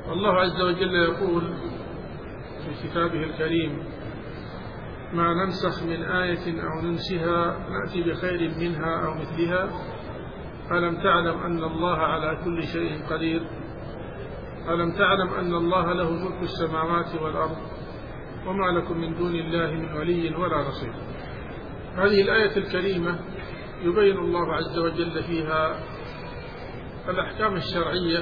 الله عز وجل يقول في كتابه الكريم: ما ننسخ من آية أو ننسها نأتي بخير منها أو مثلها ألم تعلم أن الله على كل شيء قدير ألم تعلم أن الله له ملك السماوات والأرض وما لكم من دون الله من ولي ولا نصير. هذه الآية الكريمة يبين الله عز وجل فيها الأحكام الشرعية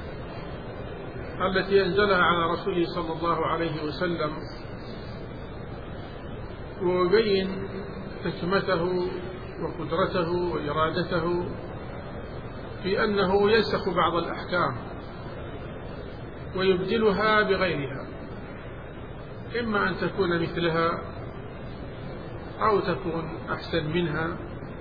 التي أنزلها على رسوله صلى الله عليه وسلم، ويبين حكمته وقدرته وإرادته في أنه ينسخ بعض الأحكام ويبدلها بغيرها، إما أن تكون مثلها أو تكون أحسن منها.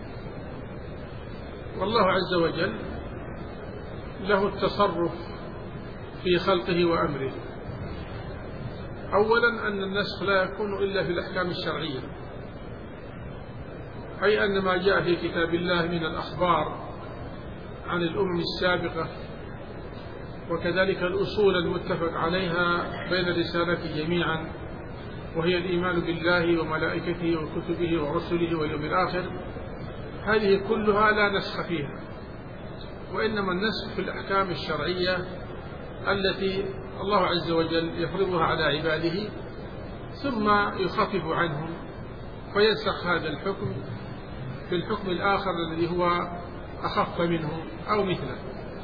والله عز وجل له التصرف في خلقه وأمره. أولا أن النسخ لا يكون إلا في الأحكام الشرعية، أي أن ما جاء في كتاب الله من الأخبار عن الأمم السابقة وكذلك الأصول المتفق عليها بين الرسالة جميعا، وهي الإيمان بالله وملائكته وكتبه ورسله واليوم الآخر، هذه كلها لا نسخ فيها، وإنما النسخ في الأحكام الشرعية التي الله عز وجل يفرضها على عباده ثم يخفف عنهم فينسخ هذا الحكم في الحكم الآخر الذي هو أخف منه أو مثله.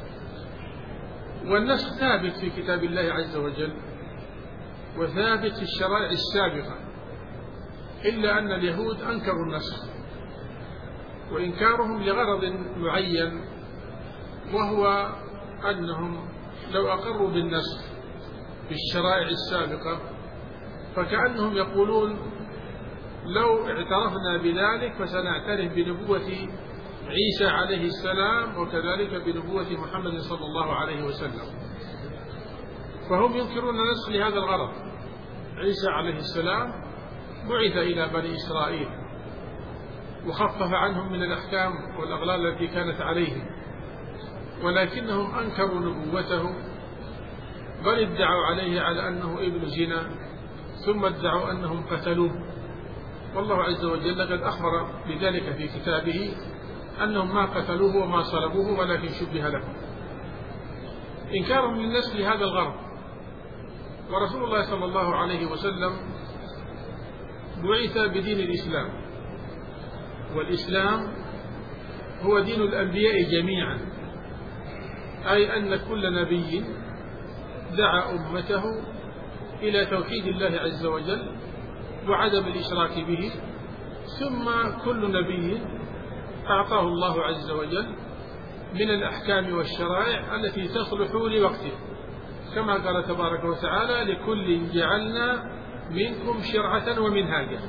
والنسخ ثابت في كتاب الله عز وجل وثابت في الشرائع السابقة، إلا أن اليهود أنكروا النسخ، وإنكارهم لغرض معين، وهو أنهم لو أقروا بالنسخ في الشرائع السابقة فكأنهم يقولون لو اعترفنا بذلك فسنعترف بنبوة عيسى عليه السلام وكذلك بنبوة محمد صلى الله عليه وسلم. فهم ينكرون النسخ لهذا الغرض. عيسى عليه السلام بعث إلى بني إسرائيل وخفف عنهم من الأحكام والأغلال التي كانت عليهم، ولكنهم أنكروا نبوته، بل ادعوا عليه على أنه ابن زنا، ثم ادعوا أنهم قتلوه. والله عز وجل قد أخبر بذلك في كتابه أنهم ما قتلوه وما صلبوه ولكن شبه لهم. إنكارهم للنسخ لهذا الغرض. ورسول الله صلى الله عليه وسلم بعث بدين الإسلام، والإسلام هو دين الأنبياء جميعا، أي أن كل نبي دعا أمته إلى توحيد الله عز وجل وعدم الإشراك به، ثم كل نبي أعطاه الله عز وجل من الأحكام والشرائع التي تصلح لوقته، كما قال تبارك وتعالى: لكل جعلنا منكم شرعة ومنهاجا.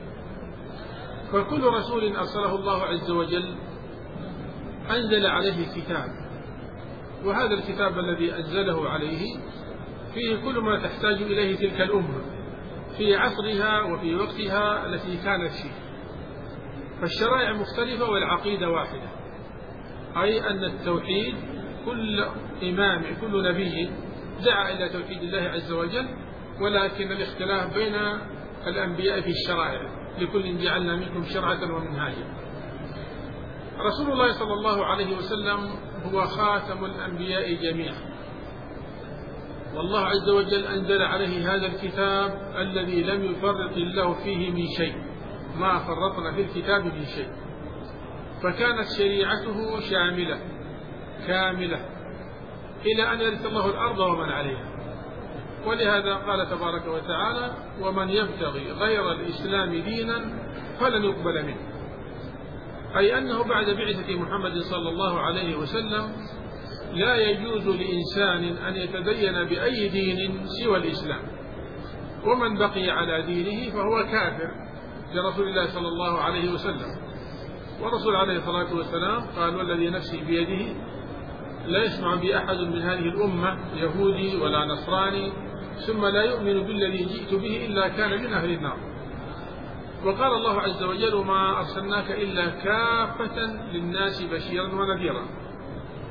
فكل رسول أرسله الله عز وجل أنزل عليه كتاب، وهذا الكتاب الذي أنزله عليه فيه كل ما تحتاج إليه تلك الأمة في عصرها وفي وقتها التي كانت فيه. فالشرائع مختلفة والعقيدة واحدة، أي أن التوحيد كل إمام كل نبي دعا إلى توحيد الله عز وجل، ولكن الاختلاف بين الأنبياء في الشرائع، لكل جعلنا منكم شرعة ومنهاجا. رسول الله صلى الله عليه وسلم هو خاتم الأنبياء جميعا، والله عز وجل أنزل عليه هذا الكتاب الذي لم يفرط الله فيه من شيء، ما فرطنا في الكتاب من شيء، فكانت شريعته شاملة كاملة إلى أن يرث الله الأرض ومن عليها. ولهذا قال تبارك وتعالى: ومن يبتغي غير الإسلام دينا فلن يقبل منه، أي أنه بعد بعثة محمد صلى الله عليه وسلم لا يجوز لإنسان أن يتدين بأي دين سوى الإسلام، ومن بقي على دينه فهو كافر لرسول الله صلى الله عليه وسلم. ورسول عليه الصلاة والسلام قال: والذي نفسي بيده لا يسمع بي أحد من هذه الأمة يهودي ولا نصراني ثم لا يؤمن بالذي جئت به إلا كان من أهل النار. وقال الله عز وجل: وما أرسلناك إلا كافة للناس بشيرا ونذيرا.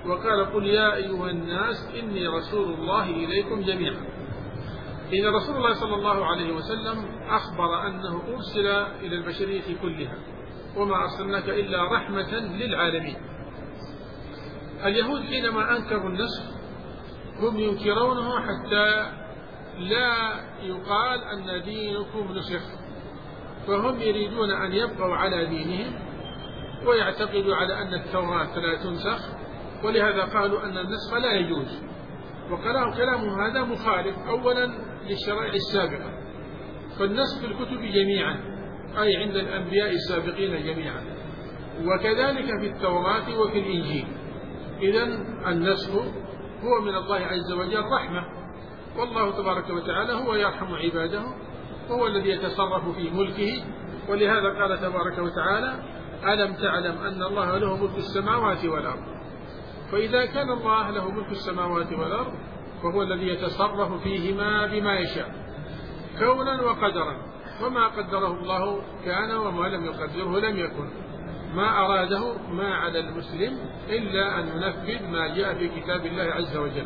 وقال قل يا أيها الناس إني رسول الله إليكم جميعا. إن رسول الله صلى الله عليه وسلم أخبر أنه أرسل إلى البشرية كلها وما أرسلناك إلا رحمة للعالمين. اليهود حينما أنكروا النسخ هم ينكرونه حتى لا يقال أن دينكم نسخ، فهم يريدون أن يبقوا على دينهم ويعتقدوا على أن التوراة لا تنسخ، ولهذا قالوا أن النسخ لا يجوز. وكلامهم هذا مخالف أولا للشرائع السابقة، فالنسخ في الكتب جميعا أي عند الأنبياء السابقين جميعا، وكذلك في التوراة وفي الإنجيل. إذن النسخ هو من الله عز وجل رحمة، والله تبارك وتعالى هو يرحم عباده وهو الذي يتصرف في ملكه. ولهذا قال تبارك وتعالى ألم تعلم أن الله له ملك السماوات والأرض. فإذا كان الله له ملك السماوات والأرض فهو الذي يتصرف فيهما بما يشاء كونا وقدرا، وما قدره الله كان وما لم يقدره لم يكن. ما أراده ما على المسلم إلا أن ينفذ ما جاء في كتاب الله عز وجل.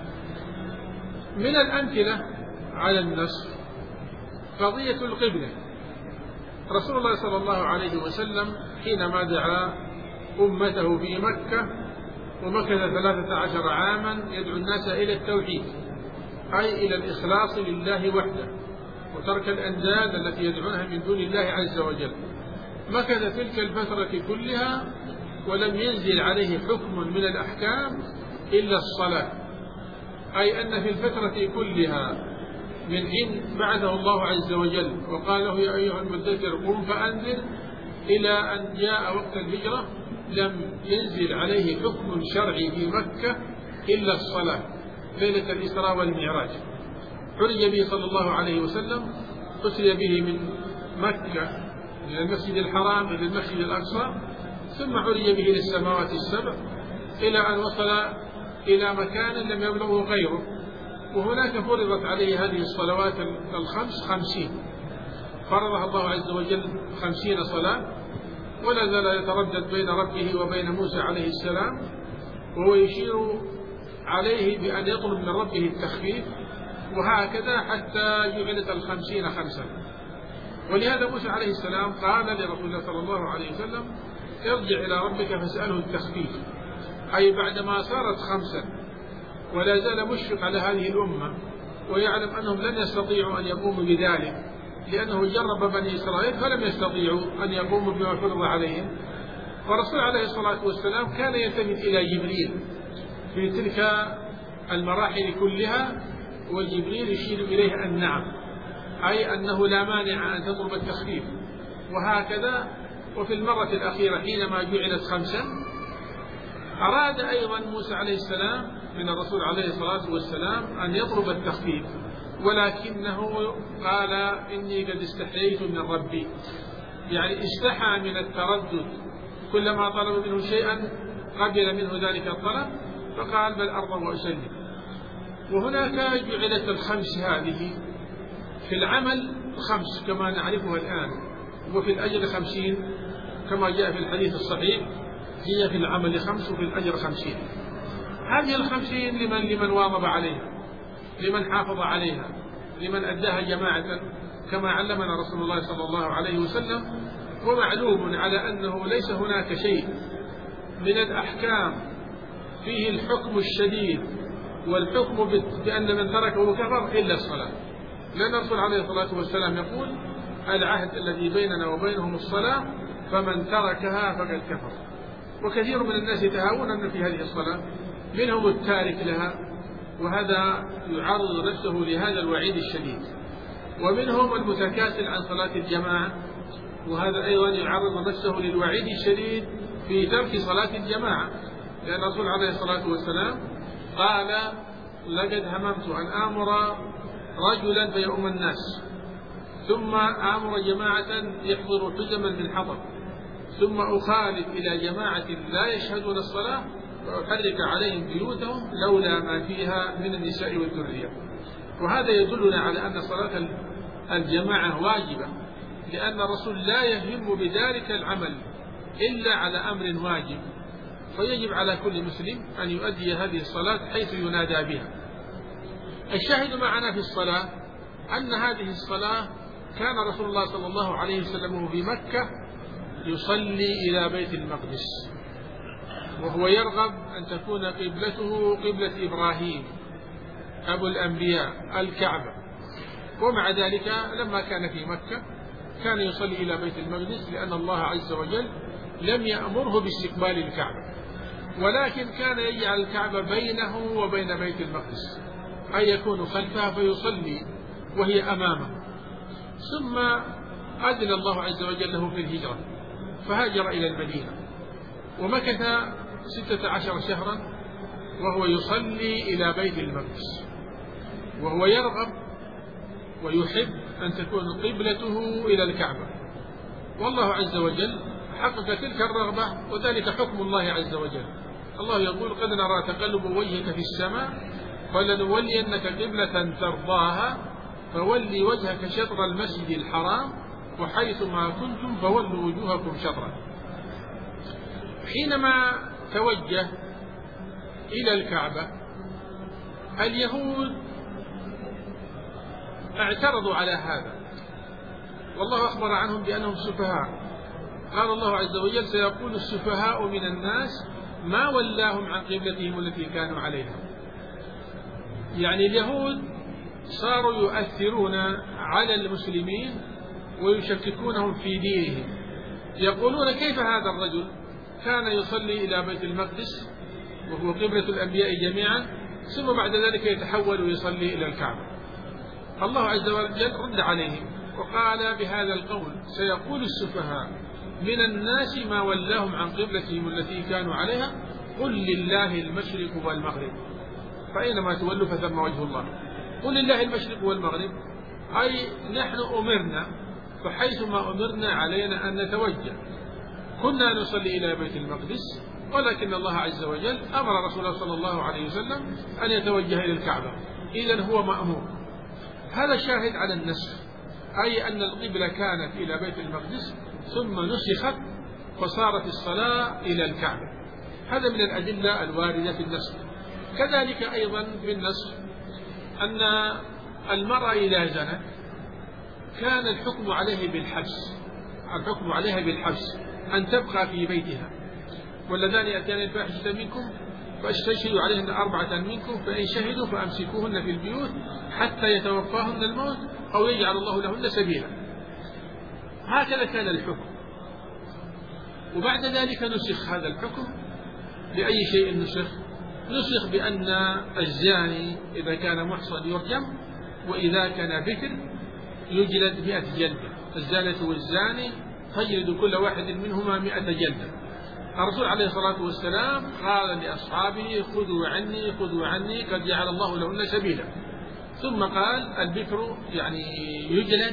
من الأمثلة على النسخ قضية القبلة. رسول الله صلى الله عليه وسلم حينما دعا أمته في مكة ومكث 13 عاما يدعو الناس إلى التوحيد، أي إلى الإخلاص لله وحده وترك الأنداد التي يدعونها من دون الله عز وجل. مكث تلك الفترة كلها ولم ينزل عليه حكم من الأحكام إلا الصلاة، أي أن في الفترة كلها من حين بعثه الله عز وجل وقال له يا أيها المدثر قم فأنذر إلى أن جاء وقت الهجرة لم ينزل عليه حكم شرعي في مكة إلا الصلاة ليلة الإسراء والمعراج. عرج به صلى الله عليه وسلم، أسري به من مكة إلى المسجد الحرام إلى المسجد الأقصى، ثم عرج به للسماوات السبع إلى أن وصل إلى مكان لم يبلغه غيره. وهناك فرضت عليه هذه الصلوات الخمس 50، فرضها الله عز وجل 50 صلاة، ولا زال يتردد بين ربه وبين موسى عليه السلام وهو يشير عليه بأن يطلب من ربه التخفيف، وهكذا حتى جعلت 50 5. ولهذا موسى عليه السلام قال لرسول الله صلى الله عليه وسلم ارجع إلى ربك فاسأله التخفيف، أي بعدما صارت 5 ولا زال مشفق على هذه الأمة ويعلم أنهم لن يستطيعوا أن يقوموا بذلك لأنه جرب بني إسرائيل فلم يستطيعوا أن يقوموا بما فرض عليهم. والرسول عليه الصلاة والسلام كان يلتفت إلى جبريل في تلك المراحل كلها، وجبريل يشير إليه النعم، أي أنه لا مانع أن تطلب التخفيف. وهكذا وفي المرة الأخيرة حينما جعلت 5 أراد أيضا موسى عليه السلام من الرسول عليه الصلاة والسلام أن يطلب التخفيف، ولكنه قال إني قد استحييت من ربي، يعني استحى من التردد، كلما طلب منه شيئا قبل منه ذلك الطلب فقال بل أرضى وأسلم. وهناك جعلت 5 هذه في العمل 5 كما نعرفها الآن، وفي الأجر 50 كما جاء في الحديث الصحيح، هي في العمل 5 وفي الأجر 50. هذه 50 لمن واظب عليها، لمن حافظ عليها، لمن أداها جماعة كما علمنا رسول الله صلى الله عليه وسلم. ومعلوم على أنه ليس هناك شيء من الأحكام فيه الحكم الشديد والحكم بأن من تركه كفر إلا الصلاة، لأن الرسول عليه الصلاة والسلام يقول العهد الذي بيننا وبينهم الصلاة فمن تركها فقد كفر. وكثير من الناس يتهاون في هذه الصلاة، منهم التارك لها وهذا يعرض نفسه لهذا الوعيد الشديد، ومنهم المتكاسل عن صلاة الجماعة وهذا أيضا يعرض نفسه للوعيد الشديد في ترك صلاة الجماعة، لأن الرسول عليه الصلاة والسلام قال لقد هممت أن آمر رجلا فيؤم الناس ثم آمر جماعة يحضروا حزما من حطب ثم أخالف إلى جماعة لا يشهدون الصلاة وأحرك عليهم بيوتهم لولا ما فيها من النساء والذرية. وهذا يدلنا على أن صلاة الجماعة واجبة، لأن الرسول لا يهم بذلك العمل إلا على أمر واجب، فيجب على كل مسلم أن يؤدي هذه الصلاة حيث ينادى بها. الشاهد معنا في الصلاة أن هذه الصلاة كان رسول الله صلى الله عليه وسلم في مكة يصلي إلى بيت المقدس، وهو يرغب أن تكون قبلته قبلة إبراهيم أبو الأنبياء الكعبة، ومع ذلك لما كان في مكة كان يصلي إلى بيت المقدس لأن الله عز وجل لم يأمره باستقبال الكعبة، ولكن كان يجعل الكعبة بينه وبين بيت المقدس، أي يكون خلفها فيصلي وهي أمامه. ثم أذن الله عز وجل له في الهجرة فهاجر إلى المدينة ومكث 16 شهرا وهو يصلي إلى بيت المقدس، وهو يرغب ويحب أن تكون قبلته إلى الكعبة، والله عز وجل حقق تلك الرغبة، وذلك حكم الله عز وجل. الله يقول: قد نرى تقلب وجهك في السماء فلنولينك قبلة ترضاها فولي وجهك شطر المسجد الحرام وحيث ما كنتم فولوا وجوهكم شطره. حينما توجه إلى الكعبة اليهود اعترضوا على هذا، والله أخبر عنهم بأنهم سفهاء. قال الله عز وجل: سيقول السفهاء من الناس ما ولاهم عن قبلتهم التي كانوا عليها. يعني اليهود صاروا يؤثرون على المسلمين ويشككونهم في دينهم، يقولون: كيف هذا الرجل كان يصلي إلى بيت المقدس وهو قبلة الأنبياء جميعا ثم بعد ذلك يتحول ويصلي إلى الكعبة؟ الله عز وجل رد عليهم وقال بهذا القول: سيقول السفهاء من الناس ما ولاهم عن قبلتهم التي كانوا عليها قل لله المشرق والمغرب فأينما تولوا فثم وجه الله. قل لله المشرق والمغرب أي نحن أمرنا، فحيثما أمرنا علينا أن نتوجه. كنا نصلي إلى بيت المقدس ولكن الله عز وجل أمر رسوله صلى الله عليه وسلم أن يتوجه إلى الكعبة، إذن هو مأمور. هذا شاهد على النسخ، أي أن القبلة كانت إلى بيت المقدس ثم نسخت فصارت الصلاة إلى الكعبة. هذا من الأدلة الواردة في النسخ. كذلك أيضا في النسخ أن المرأة إذا زنت كان الحكم عليه بالحبس، الحكم عليها بالحبس أن تبقى في بيتها. واللذان يأتيان الفاحشة منكم فاستشهدوا عليهن 4 منكم فإن شهدوا فأمسكوهن في البيوت حتى يتوفاهن الموت أو يجعل الله لهن سبيلا. هكذا كان الحكم، وبعد ذلك نسخ هذا الحكم. لأي شيء نسخ؟ نسخ بأن الزاني إذا كان محصن يرجم، وإذا كان بكر يجلد 100 جلدة. الزانة والزاني تجلد كل واحد منهما 100 جلدة. الرسول عليه الصلاة والسلام قال لأصحابه: خذوا عني خذوا عني قد جعل الله لهن سبيلا. ثم قال: البكر يعني يجلد،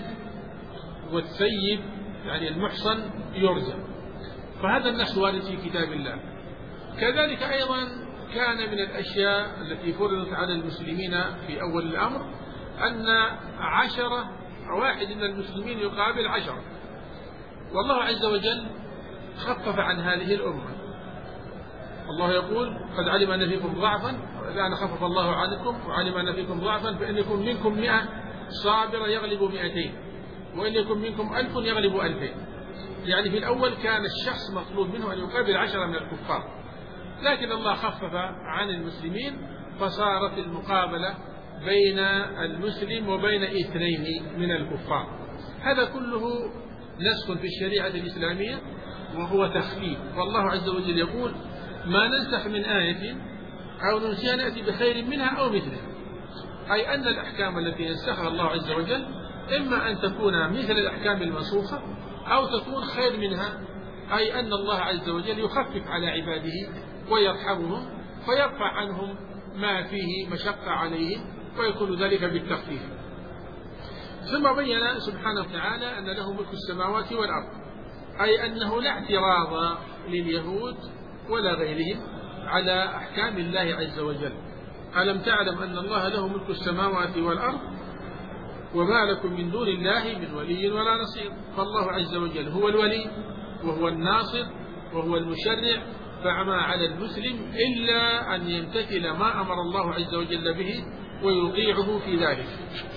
والثيب يعني المحصن يرجم. فهذا النص وارد في كتاب الله. كذلك أيضا كان من الأشياء التي فرضت على المسلمين في أول الأمر أن 10 واحد من المسلمين يقابل 10، والله عز وجل خفف عن هذه الأمة. الله يقول: قد علم أن فيكم ضعفا والآن خفف الله عنكم وعلم أن فيكم ضعفا فإن يكن منكم 100 صابرة يغلب 200 وإن يكن منكم 1000 يغلب 2000. يعني في الأول كان الشخص مطلوب منه أن يقابل 10 من الكفار، لكن الله خفف عن المسلمين فصارت المقابلة بين المسلم وبين 2 من الكفار. هذا كله نسخ في الشريعة الإسلامية وهو تخفيف. والله عز وجل يقول: ما ننسخ من آية أو ننسيها نأتي بخير منها أو مثلها. أي أن الأحكام التي ينسخها الله عز وجل إما أن تكون مثل الأحكام المنسوخة أو تكون خير منها، أي أن الله عز وجل يخفف على عباده ويرحمهم فيرفع عنهم ما فيه مشقة عليهم ويكون ذلك بالتخفيف. ثم بين سبحانه وتعالى أن له ملك السماوات والأرض، أي أنه لا اعتراض لليهود ولا غيرهم على أحكام الله عز وجل. ألم تعلم أن الله له ملك السماوات والأرض وما لكم من دون الله من ولي ولا نصير. فالله عز وجل هو الولي وهو الناصر وهو المشرع فما على المسلم إلا أن يمتثل ما أمر الله عز وجل به ويطيعه في ذلك.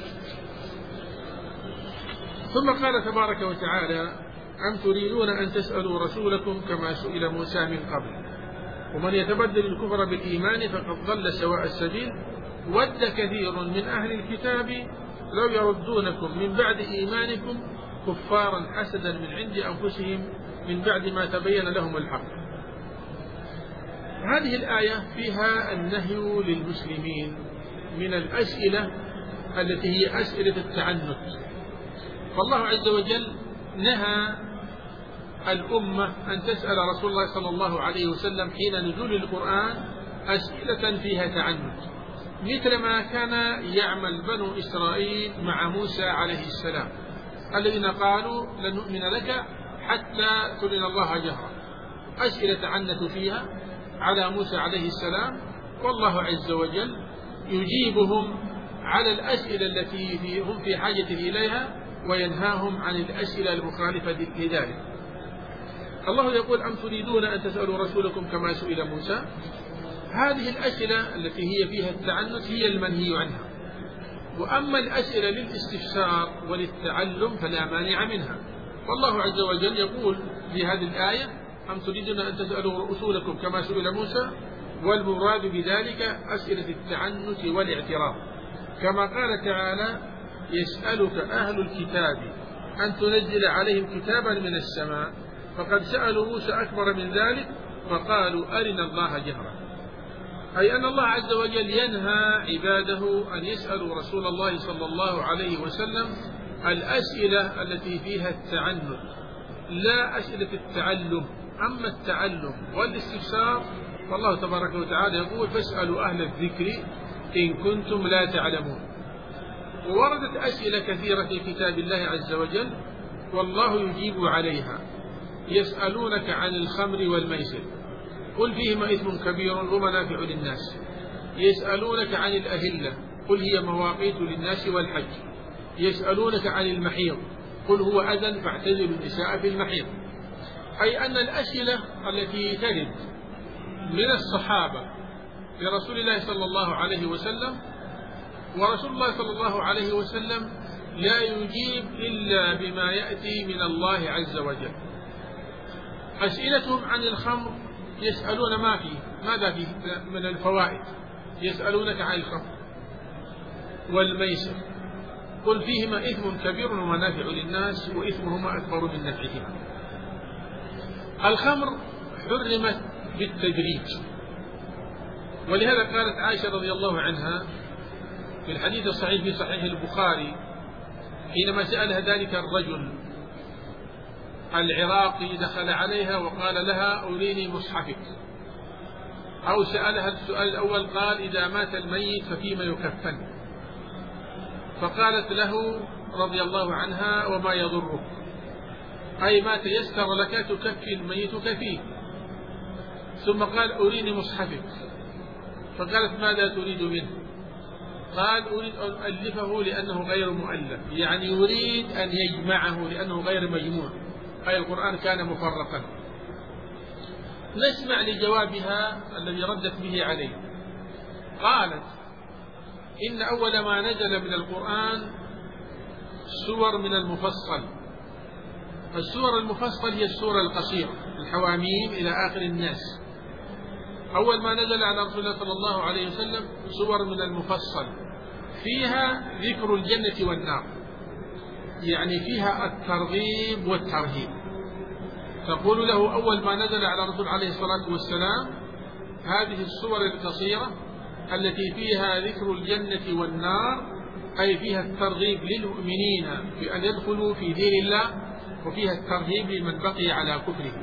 ثم قال تبارك وتعالى: أم تريدون أن تسألوا رسولكم كما سئل موسى من قبل ومن يتبدل الكفر بالإيمان فقد ضل سواء السبيل ود كثير من أهل الكتاب لو يردونكم من بعد إيمانكم كفارا حسدا من عند أنفسهم من بعد ما تبين لهم الحق. هذه الآية فيها النهي للمسلمين من الأسئلة التي هي أسئلة التعنت. فالله عز وجل نهى الأمة أن تسأل رسول الله صلى الله عليه وسلم حين نزول القرآن أسئلة فيها تعنت، مثل ما كان يعمل بنو إسرائيل مع موسى عليه السلام الذين قالوا لن نؤمن لك حتى ترنا الله جهرا. أسئلة تعنتوا فيها على موسى عليه السلام، والله عز وجل يجيبهم على الأسئلة التي هم في حاجة إليها وينهاهم عن الأسئلة المخالفة لذلك. الله يقول: أم تريدون أن تسألوا رسولكم كما سئل موسى. هذه الأسئلة التي هي فيها التعنت هي المنهي عنها، وأما الأسئلة للاستفسار وللتعلم فلا مانع منها. والله عز وجل يقول في هذه الآية: أم تريدون أن تسألوا رسولكم كما سئل موسى، والمراد بذلك أسئلة التعنت والاعتراض، كما قال تعالى: يسألك أهل الكتاب أن تنزل عليهم كتابا من السماء فقد سألوا موسى أكبر من ذلك فقالوا أرنا الله جهرا. أي أن الله عز وجل ينهى عباده أن يسألوا رسول الله صلى الله عليه وسلم الأسئلة التي فيها التعنت، لا أسئلة التعلم. أما التعلم والاستفسار فالله تبارك وتعالى يقول: فاسألوا أهل الذكر إن كنتم لا تعلمون. ووردت أسئلة كثيرة في كتاب الله عز وجل والله يجيب عليها. يسألونك عن الخمر والميسر قل فيهما إثم كبير ومنافع للناس. يسألونك عن الأهلة قل هي مواقيت للناس والحج. يسألونك عن المحيض قل هو أذى فاعتزلوا النساء في المحيض. أي أن الأسئلة التي ترد من الصحابة لرسول الله صلى الله عليه وسلم، ورسول الله صلى الله عليه وسلم لا يجيب إلا بما يأتي من الله عز وجل. أسئلتهم عن الخمر يسألون ماذا فيه من الفوائد. يسألونك عن الخمر والميسر قل فيهما إثم كبير ومنافع للناس وإثمهما أكبر من نفعهما. الخمر حرمت بالتدريج، ولهذا قالت عائشة رضي الله عنها في الحديث الصحيح في صحيح البخاري حينما سألها ذلك الرجل العراقي دخل عليها وقال لها: أريني مصحفك. أو سألها السؤال الأول قال: إذا مات الميت ففيما يكفن؟ فقالت له رضي الله عنها: وما يضرك، أي ما تيسر لك تكفي الميت فيه. ثم قال: أريني مصحفك. فقالت: ماذا تريد منه؟ قال: أريد أن ألفه لأنه غير مؤلف، يعني يريد أن يجمعه لأنه غير مجموع، أي القرآن كان مفرقا. نسمع لجوابها الذي ردت به عليه. قالت: إن أول ما نزل من القرآن سور من المفصل. السور المفصل هي السورة القصيرة الحواميم إلى آخر الناس. أول ما نزل على رسول الله صلى الله عليه وسلم سور من المفصل فيها ذكر الجنة والنار، يعني فيها الترغيب والترهيب. تقول له أول ما نزل على رسول عليه الصلاة والسلام هذه السور القصيرة التي فيها ذكر الجنة والنار، أي فيها الترغيب للمؤمنين بأن يدخلوا في دين الله، وفيها الترهيب لمن بقي على كفره.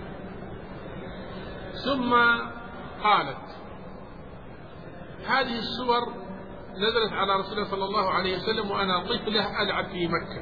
ثم قالت: هذه السور نزلت على رسول الله صلى الله عليه وسلم وأنا طفلة ألعب في مكة،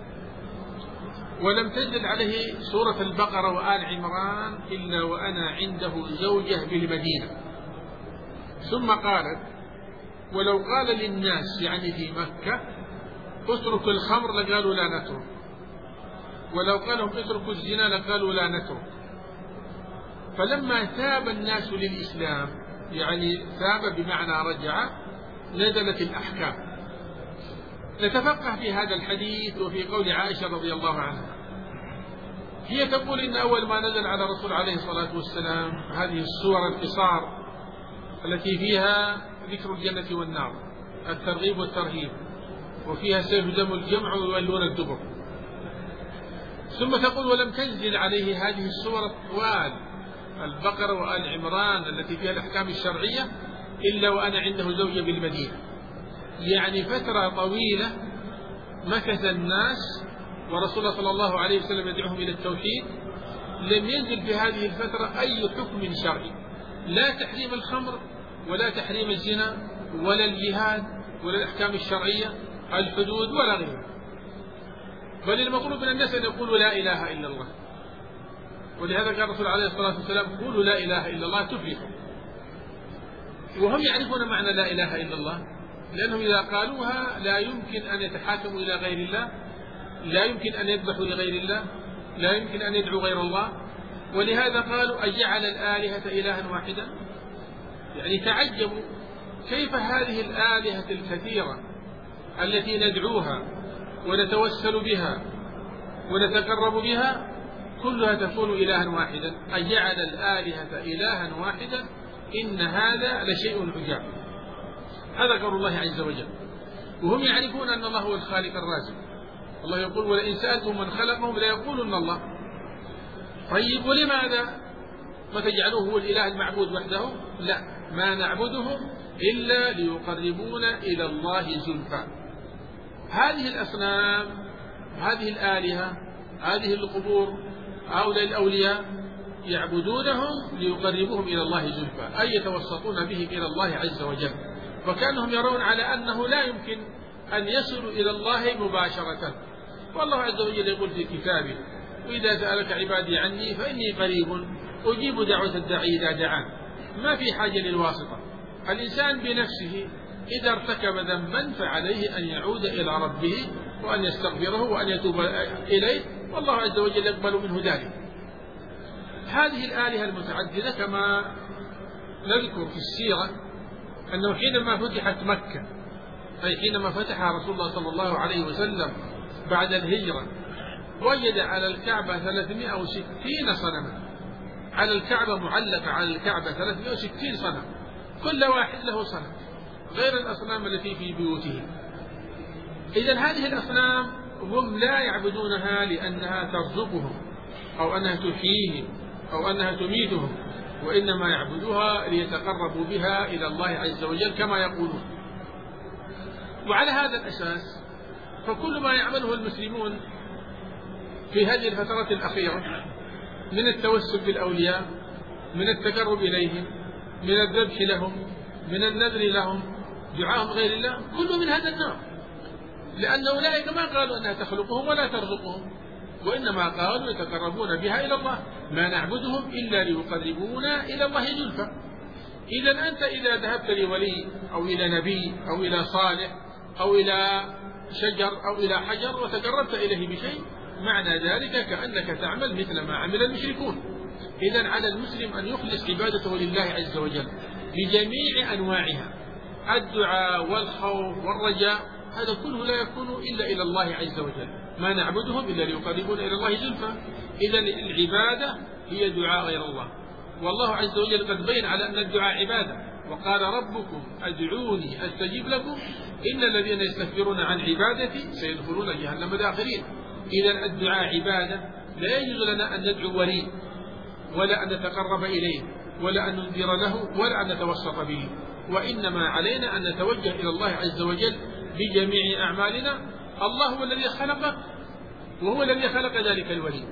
ولم تنزل عليه سورة البقرة وآل عمران إلا وأنا عنده زوجة بالمدينة. ثم قالت: ولو قال للناس يعني في مكة اترك الخمر لقالوا لا نترك، ولو قالوا اتركوا الزنا لقالوا لا نترك. فلما تاب الناس للإسلام، يعني تاب بمعنى رجع، نزلت الأحكام. نتفقه في هذا الحديث وفي قول عائشة رضي الله عنها، هي تقول إن أول ما نزل على الرسول عليه الصلاة والسلام هذه السور القصار التي فيها ذكر الجنة والنار، الترغيب والترهيب، وفيها سيهزم الجمع ويولون الدبر. ثم تقول ولم تنزل عليه هذه السور الطوال، البقرة وآل عمران التي فيها الأحكام الشرعية، إلا وأنا عنده زوجة بالمدينة. يعني فترة طويلة مكث الناس ورسول الله صلى الله عليه وسلم يدعوهم إلى التوحيد، لم ينزل في هذه الفترة أي حكم شرعي، لا تحريم الخمر ولا تحريم الزنا ولا الجهاد ولا الأحكام الشرعية، الحدود ولا غيرها. بل المطلوب من الناس أن يقولوا لا إله إلا الله. ولهذا قال الرسول عليه الصلاة والسلام قولوا لا إله إلا الله تفلحوا. وهم يعرفون معنى لا إله إلا الله، لأنهم إذا قالوها لا يمكن أن يتحاكموا إلى غير الله، لا يمكن أن يذبحوا لغير الله، لا يمكن أن يدعوا غير الله. ولهذا قالوا أجعل الآلهة إلها واحدا. يعني تعجبوا كيف هذه الآلهة الكثيرة التي ندعوها ونتوسل بها ونتقرب بها كلها تكون إلها واحدا، أجعل الآلهة إلها واحدا إن هذا لشيء عجاب. هذا قول الله عز وجل. وهم يعرفون أن الله هو الخالق الرازق. الله يقول ولئن سألتم من خلقهم ليقولن الله. طيب ولماذا ما تجعلوه هو الإله المعبود وحده؟ لا، ما نعبدهم إلا ليقربونا إلى الله زلفى. هذه الأصنام، هذه الآلهة، هذه القبور، هؤلاء الأولياء يعبدونهم ليقربوهم إلى الله زلفى، أي يتوسطون بهم إلى الله عز وجل. وكانهم يرون على أنه لا يمكن أن يصلوا إلى الله مباشرة. والله عز وجل يقول في كتابه وإذا سألك عبادي عني فإني قريب أجيب دعوة الداعي إذا دعان. ما في حاجة للواسطة. الإنسان بنفسه إذا ارتكب ذنبا فعليه أن يعود إلى ربه وأن يستغفره وأن يتوب إليه، والله عز وجل يقبل منه ذلك. هذه الآلهة المتعددة كما نذكر في السيرة أنه حينما فتحت مكة، أي حينما فتحها رسول الله صلى الله عليه وسلم بعد الهجرة، وجد على الكعبة 360 صنما. على الكعبة معلقة على الكعبة 360 صنم، كل واحد له صنم غير الأصنام التي في بيوتهم. إذن هذه الأصنام هم لا يعبدونها لأنها ترزقهم أو أنها تحييهم أو أنها تميتهم، وإنما يعبدوها ليتقربوا بها إلى الله عز وجل كما يقولون. وعلى هذا الأساس فكل ما يعمله المسلمون في هذه الفترات الأخيرة من التوسل بالأولياء، من التقرب إليهم، من الذبح لهم، من النذر لهم، دعاهم غير الله، كله من هذا النوع. لأن أولئك ما قالوا أنها تخلقهم ولا ترزقهم، وإنما قالوا يتقربون بها إلى الله، ما نعبدهم إلا ليقربونا إلى الله زلفى. إذن أنت إذا ذهبت لولي أو إلى نبي أو إلى صالح أو إلى شجر أو إلى حجر وتقربت إليه بشيء، معنى ذلك كأنك تعمل مثل ما عمل المشركون. إذن على المسلم أن يخلص عبادته لله عز وجل بجميع أنواعها، الدعاء والخوف والرجاء، هذا كله لا يكون إلا إلى الله عز وجل، ما نعبدهم إلا ليقربون إلى الله زلفى. إذن العبادة هي دعاء غير الله، والله عز وجل قد بين على أن الدعاء عبادة، وقال ربكم أدعوني أستجيب لكم إن الذين يستكبرون عن عبادتي سيدخلون جهنم داخرين. إذن الدعاء عبادة، لا يجوز لنا أن ندعو ولي ولا أن نتقرب إليه ولا أن ننذر له ولا أن نتوسط به، وإنما علينا أن نتوجه إلى الله عز وجل بجميع أعمالنا. الله هو الذي خلقك، وهو الذي خلق ذلك الولي،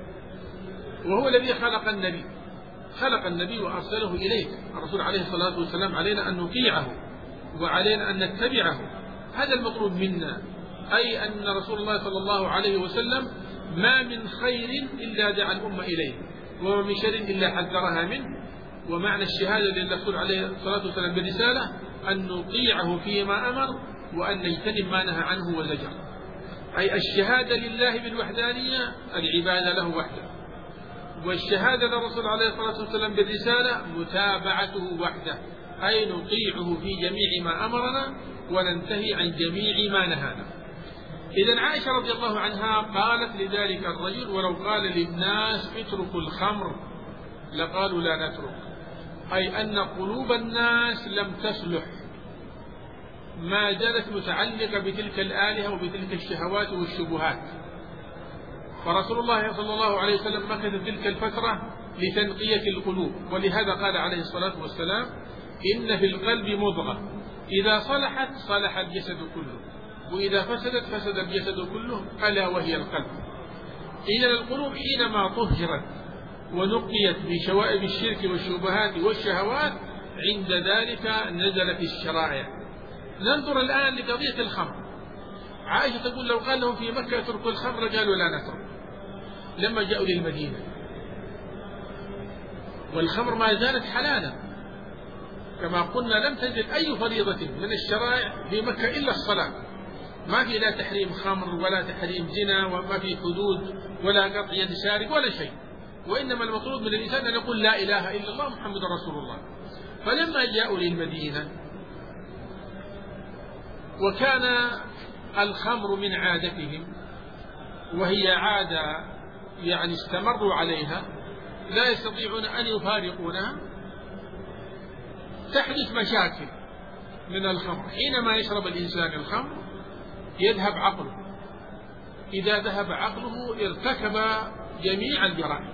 وهو الذي خلق النبي، خلق النبي وأرسله إليك. الرسول عليه الصلاة والسلام علينا أن نطيعه وعلينا أن نتبعه، هذا المطلوب منا. أي أن رسول الله صلى الله عليه وسلم ما من خير إلا دعا الأمة إليه، وما من شر إلا حذرها منه. ومعنى الشهادة للرسول عليه الصلاة والسلام بالرسالة أن نطيعه فيما أمر وأن نجتنب ما نهى عنه وزجر. أي الشهادة لله بالوحدانية، العبادة له وحده. والشهادة للرسول عليه الصلاة والسلام بالرسالة متابعته وحده، أي نطيعه في جميع ما أمرنا وننتهي عن جميع ما نهانا. إذن عائشة رضي الله عنها قالت لذلك الرجل: ولو قال للناس اتركوا الخمر لقالوا لا نترك، أي أن قلوب الناس لم تصلح، ما زالت متعلقة بتلك الآلهة وبتلك الشهوات والشبهات. فرسول الله صلى الله عليه وسلم مكث تلك الفترة لتنقية القلوب، ولهذا قال عليه الصلاة والسلام: إن في القلب مضغة إذا صلحت صلح الجسد كله، وإذا فسدت فسد الجسد كله، ألا وهي القلب. إذن القلوب حينما طهرت ونقيت بشوائب الشرك والشبهات والشهوات عند ذلك نزلت الشرائع. ننظر الآن لقضية الخمر. عائشة تقول: لو قال لهم في مكة اتركوا الخمر قالوا لا نترك. لما جاءوا للمدينة والخمر ما زالت حلالا، كما قلنا لم تنزل أي فريضة من الشرائع في مكة إلا الصلاة، ما في لا تحريم خمر ولا تحريم زنا وما في حدود ولا قطع يد سارق ولا شيء، وإنما المطلوب من الإنسان أن يقول لا إله إلا الله محمد رسول الله. فلما جاءوا للمدينة وكان الخمر من عادتهم، وهي عادة يعني استمروا عليها لا يستطيعون أن يفارقونها، تحدث مشاكل من الخمر. حينما يشرب الإنسان الخمر يذهب عقله، إذا ذهب عقله ارتكب جميع الجرائم.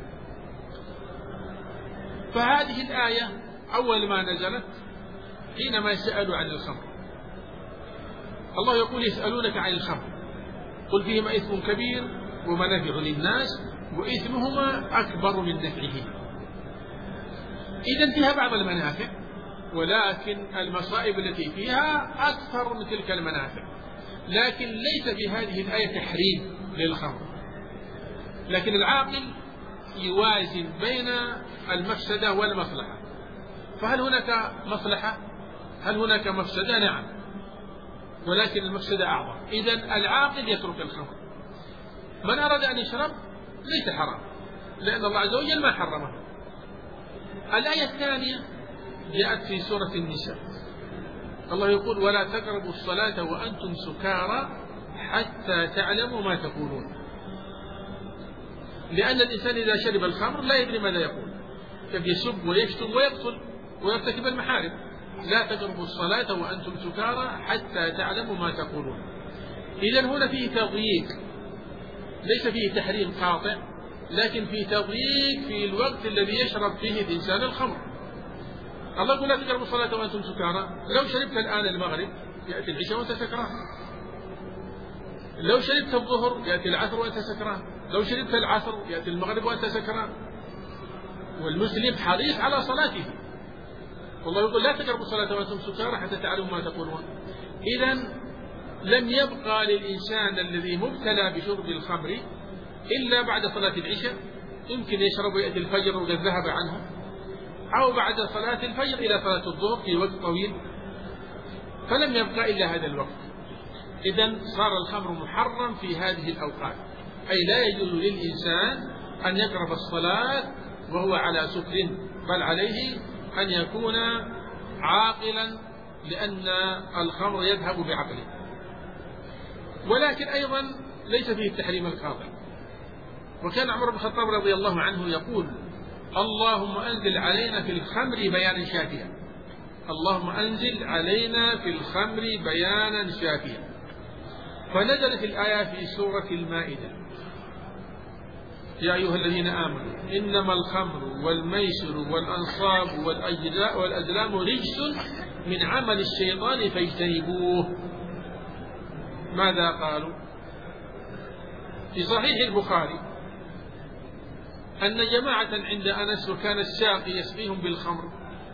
فهذه الآية أول ما نزلت حينما يسألوا عن الخمر، الله يقول: يسألونك عن الخمر قل فيهما إثم كبير ومنافع للناس وإثمهما أكبر من نفعهما. إذن فيها بعض المنافع، ولكن المصائب التي فيها أكثر من تلك المنافع. لكن ليس بهذه الآية تحريم للخمر، لكن العاقل يوازن بين المفسدة والمصلحة. فهل هناك مصلحة؟ هل هناك مفسدة؟ نعم، ولكن المفسدة أعظم. إذن العاقل يترك الخمر. من أراد أن يشرب ليس حرام، لأن الله عز وجل ما حرمه. الآية الثانية جاءت في سورة النساء، الله يقول: ولا تقربوا الصلاة وأنتم سكارى حتى تعلموا ما تقولون. لأن الإنسان إذا شرب الخمر لا يدري ماذا يقول، قد يسب ويشتم ويقتل ويرتكب المحارم. لا تقربوا الصلاة وأنتم سكارى حتى تعلموا ما تقولون. إذن هنا فيه تضييق، ليس فيه تحريم قاطع، لكن فيه تضييق في الوقت الذي يشرب فيه الإنسان الخمر. الله يقول: لا تقربوا الصلاة وأنتم سكارى. لو شربت الآن المغرب يأتي العشاء وأنت سكران، لو شربت الظهر يأتي العصر وأنت سكران، لو شربت العصر يأتي المغرب وأنت سكران. والمسلم حريص على صلاته، والله يقول: لا تقربوا الصلاة وأنتم سكارى حتى تعلموا ما تقولون. إذن لم يبقى للإنسان الذي مبتلى بشرب الخمر إلا بعد صلاة العشاء، يمكن يشرب ويأتي الفجر وقد ذهب عنه، أو بعد صلاة الفجر إلى صلاة الظهر في وقت طويل، فلم يبقى إلا هذا الوقت. إذن صار الخمر محرم في هذه الأوقات، أي لا يجوز للإنسان أن يقرب الصلاة وهو على سكر، بل عليه أن يكون عاقلا، لأن الخمر يذهب بعقله. ولكن أيضا ليس فيه التحريم القاطع. وكان عمر بن الخطاب رضي الله عنه يقول: اللهم أنزل علينا في الخمر بيانا شافيا، اللهم أنزل علينا في الخمر بيانا شافيا. فنزلت الآية في سورة المائدة: يا أيها الذين آمنوا إنما الخمر والميسر والأنصاب والأزلام رجس من عمل الشيطان فاجتنبوه. ماذا قالوا؟ في صحيح البخاري أن جماعة عند أنس وكان الساقي يسقيهم بالخمر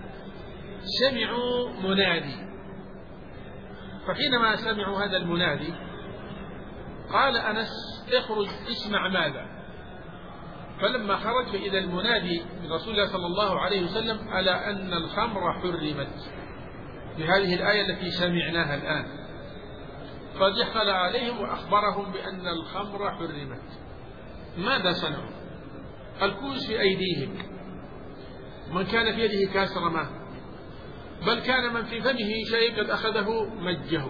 سمعوا منادي، فحينما سمعوا هذا المنادي قال أنس: اخرج اسمع ماذا. فلما خرج فإذا المنادي من رسول الله صلى الله عليه وسلم على أن الخمر حرمت بهذه الآية التي سمعناها الآن. فدخل عليهم وأخبرهم بأن الخمر حرمت. ماذا صنعوا؟ الكوس في أيديهم، من كان في يده كاس رماه، بل كان من في فمه شيء قد أخذه مجه.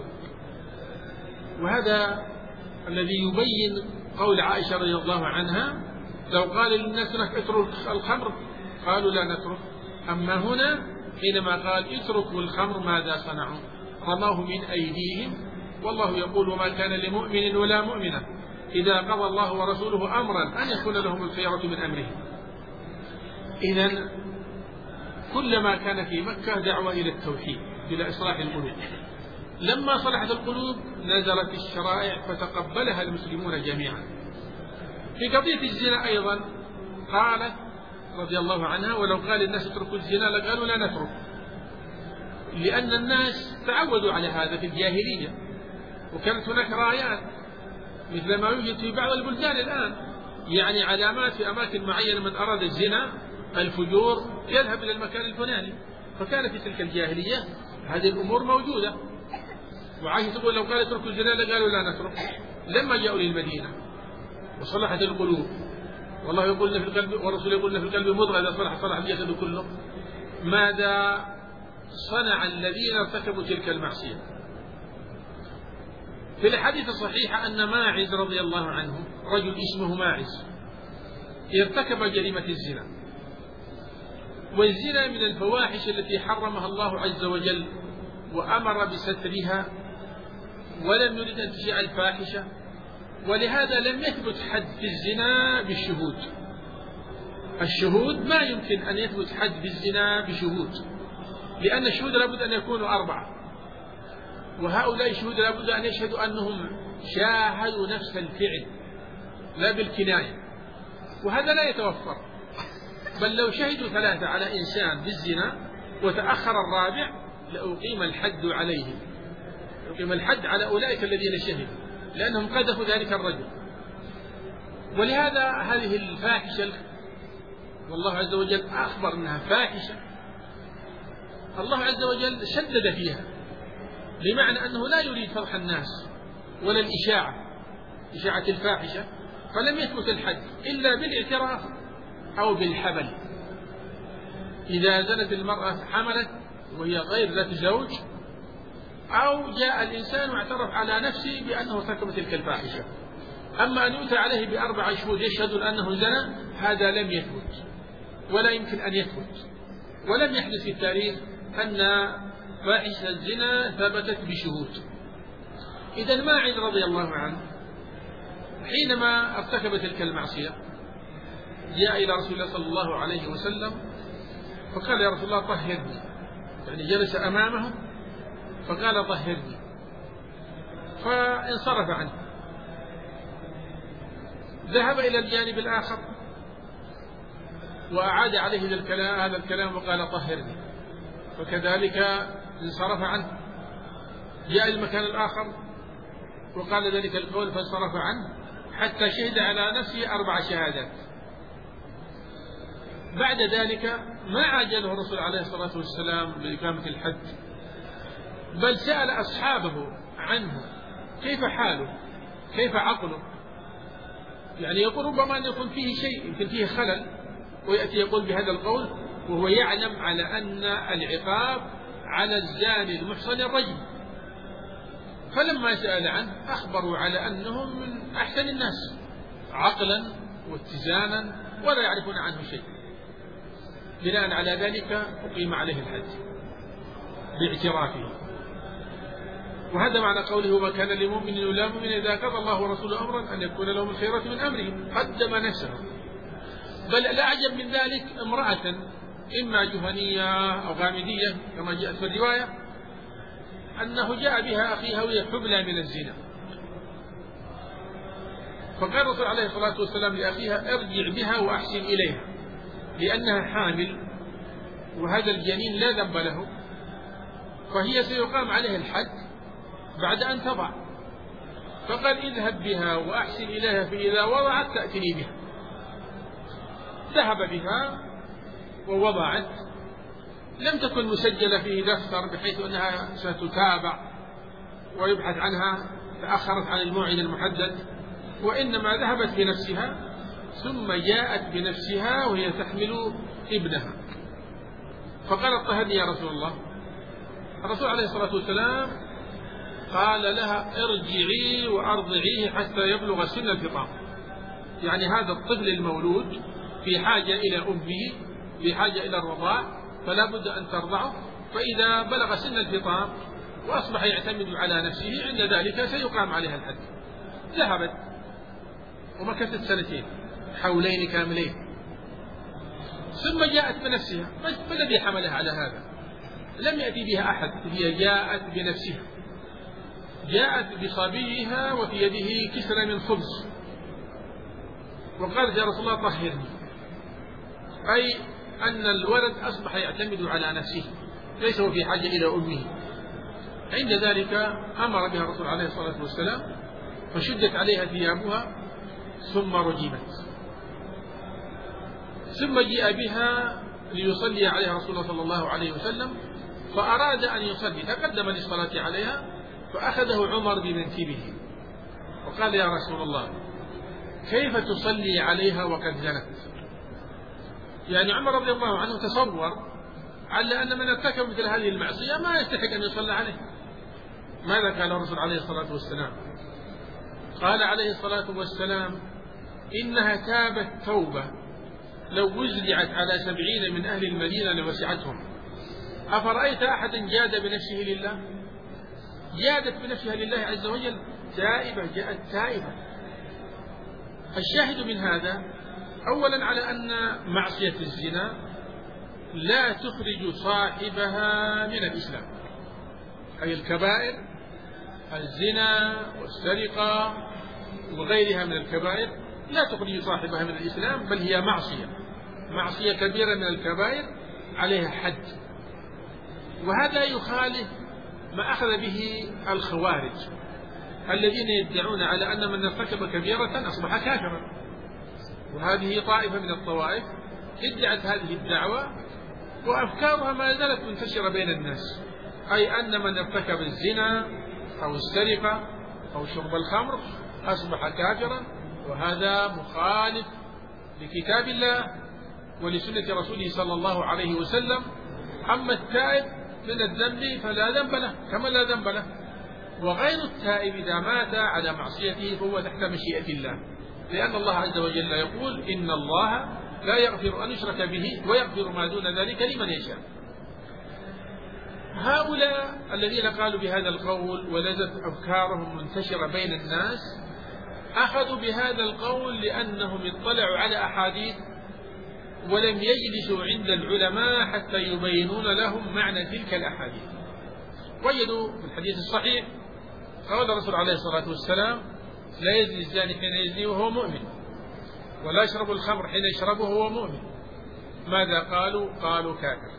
وهذا الذي يبين قول عائشة رضي الله عنها: لو قال للناس اتركوا الخمر قالوا لا نترك. أما هنا حينما قال اتركوا الخمر ماذا صنعوا؟ رموه من أيديهم، والله يقول: وما كان لمؤمن ولا مؤمنة إذا قضى الله ورسوله أمرا أن يكون لهم الخيرة من أمرهم. إذن كلما كان في مكة دعوة إلى التوحيد، إلى إصلاح القلوب. لما صلحت القلوب نزلت الشرائع فتقبلها المسلمون جميعا. في قضية الزنا أيضا قالت رضي الله عنها: ولو قال الناس اتركوا الزنا لقالوا لا نترك، لأن الناس تعودوا على هذا في الجاهلية، وكانت هناك رايات مثل ما يوجد في بعض البلدان الآن، يعني علامات في أماكن معينة، من أراد الزنا الفجور يذهب إلى المكان الفلاني. فكان في تلك الجاهلية هذه الأمور موجودة. وعائشة تقول: لو قال اتركوا الزنا لقالوا لا نترك. لما جاءوا للمدينة وصلحت القلوب، والله يقولنا في القلب ورسوله يقولنا في القلب مضغة إذا صلح الجسد كله، ماذا صنع الذين ارتكبوا تلك المعصية؟ في الحديث الصحيح أن ماعز رضي الله عنه، رجل اسمه ماعز، ارتكب جريمة الزنا. والزنا من الفواحش التي حرمها الله عز وجل وأمر بسترها، ولم يرد أن تشيع الفاحشة، ولهذا لم يثبت حد في الزنا بالشهود. الشهود ما يمكن أن يثبت حد بالزنا بشهود، لأن الشهود لابد أن يكونوا 4، وهؤلاء الشهود لابد أن يشهدوا أنهم شاهدوا نفس الفعل لا بالكناية، وهذا لا يتوفر. بل لو شهدوا 3 على إنسان بالزنا وتأخر الرابع لأقيم الحد عليهم، يقيم الحد على أولئك الذين شهدوا، لأنهم قذفوا ذلك الرجل. ولهذا هذه الفاحشة والله عز وجل أخبر أنها فاحشة، الله عز وجل شدد فيها، بمعنى أنه لا يريد فضح الناس ولا إشاعة الفاحشة، فلم يثبت الحد إلا بالاعتراف أو بالحبل. إذا زنت المرأة حملت وهي غير ذات زوج، أو جاء الإنسان واعترف على نفسه بأنه ارتكب تلك الفاحشة. أما أن يؤتى عليه ب4 شهود يشهدون أنه زنى، هذا لم يثبت ولا يمكن أن يثبت، ولم يحدث في التاريخ أن فاحشة الزنا ثبتت بشهود. إذن ماعز رضي الله عنه حينما ارتكب تلك المعصية جاء إلى رسول الله صلى الله عليه وسلم فقال: يا رسول الله طهرني، يعني جلس أمامه فقال: طهرني، فانصرف عنه. ذهب إلى الجانب الآخر وأعاد عليه هذا الكلام وقال: طهرني، فكذلك انصرف عنه. جاء المكان الآخر وقال ذلك القول فانصرف عنه، حتى شهد على نفسه 4 شهادات. بعد ذلك ما عاجله الرسول عليه الصلاة والسلام بإقامة الحد، بل سأل أصحابه عنه: كيف حاله، كيف عقله؟ يعني يقول ربما أن يكون فيه شيء، يمكن فيه خلل، ويأتي يقول بهذا القول وهو يعلم على أن العقاب على الزاني المحصن الرجم. فلما سأل عنه أخبروا على أنهم من أحسن الناس عقلا واتزانا ولا يعرفون عنه شيء. بناء على ذلك أقيم عليه الحد باعترافه. وهذا معنى قوله: وما كان لمؤمن ولا مؤمن إذا قضى الله ورسوله أمرا أن يكون لهم الخيرة من أمرهم، قدم نفسه. بل الأعجب من ذلك امرأة إما جهنية أو غامدية كما جاءت في الرواية، أنه جاء بها أخيها وهي حبلى من الزنا، فقال الرسول عليه الصلاة والسلام لأخيها: ارجع بها وأحسن إليها، لأنها حامل وهذا الجنين لا ذنب له، فهي سيقام عليه الحد بعد أن تضع. فقال: اذهب بها وأحسن إليها، فإذا وضعت تأتني بها. ذهب بها ووضعت، لم تكن مسجلة في دفتر بحيث أنها ستتابع ويبحث عنها، تأخرت عن الموعد المحدد، وإنما ذهبت بنفسها ثم جاءت بنفسها وهي تحمل ابنها، فقالت طهرني يا رسول الله. الرسول عليه الصلاة والسلام قال لها ارجعي وأرضعيه حتى يبلغ سن الفطام، يعني هذا الطفل المولود في حاجة إلى أمه، في حاجة إلى الرضاع، فلا بد أن ترضعه، فإذا بلغ سن الفطام وأصبح يعتمد على نفسه عند ذلك سيقام عليها الحد. ذهبت ومكثت 2 حولين كاملين، ثم جاءت بنفسها. ما الذي حملها على هذا؟ لم يأتي بها أحد، هي جاءت بنفسها، جاءت بصبيها وفي يده كسرة من خبز، وقالت يا رسول الله طهرني، أي أن الولد أصبح يعتمد على نفسه، ليس هو في حاجة إلى أمه. عند ذلك أمر بها الرسول عليه الصلاة والسلام، فشدت عليها ثيابها ثم رجمت، ثم جاء بها ليصلي عليها رسول الله صلى الله عليه وسلم، فأراد أن يصلي، تقدم للصلاة عليها، فأخذه عمر بمنكبه وقال يا رسول الله كيف تصلي عليها وقد زنت؟ يعني عمر رضي الله عنه تصور على أن من ارتكب مثل هذه المعصية ما يستحق أن يصلى عليه. ماذا قال الرسول عليه الصلاة والسلام؟ قال عليه الصلاة والسلام إنها تابت توبة لو وزعت على 70 من أهل المدينة لوسعتهم. أفرأيت أحدا جاد بنفسه لله؟ جادت بنفسها لله عز وجل، تائبة، جاءت تائبة. الشاهد من هذا أولا على أن معصية الزنا لا تخرج صاحبها من الإسلام، أي الكبائر، الزنا والسرقة وغيرها من الكبائر لا تخرج صاحبها من الإسلام، بل هي معصية كبيرة من الكبائر عليها حد. وهذا يخالف ما أخذ به الخوارج الذين يدعون على أن من ارتكب كبيرة أصبح كافرا، وهذه طائفة من الطوائف ادعت هذه الدعوة، وأفكارها ما زالت منتشرة بين الناس، أي أن من ارتكب الزنا أو السرقة أو شرب الخمر أصبح كافرا، وهذا مخالف لكتاب الله ولسنة رسوله صلى الله عليه وسلم. أما التائب من الذنب فلا ذنب له كما لا ذنب له، وغير التائب إذا مات على معصيته فهو تحت مشيئة الله، لأن الله عز وجل يقول إن الله لا يغفر أن يشرك به ويغفر ما دون ذلك لمن يشاء. هؤلاء الذين قالوا بهذا القول ولازت أفكارهم منتشرة بين الناس أخذوا بهذا القول لأنهم اطلعوا على أحاديث ولم يجلسوا عند العلماء حتى يبينون لهم معنى تلك الأحاديث. وجدوا في الحديث الصحيح قال الرسول عليه الصلاة والسلام لا يزني الزاني حين يزني وهو مؤمن، ولا يشرب الخمر حين يشربه وهو مؤمن. ماذا قالوا؟ قالوا كافر.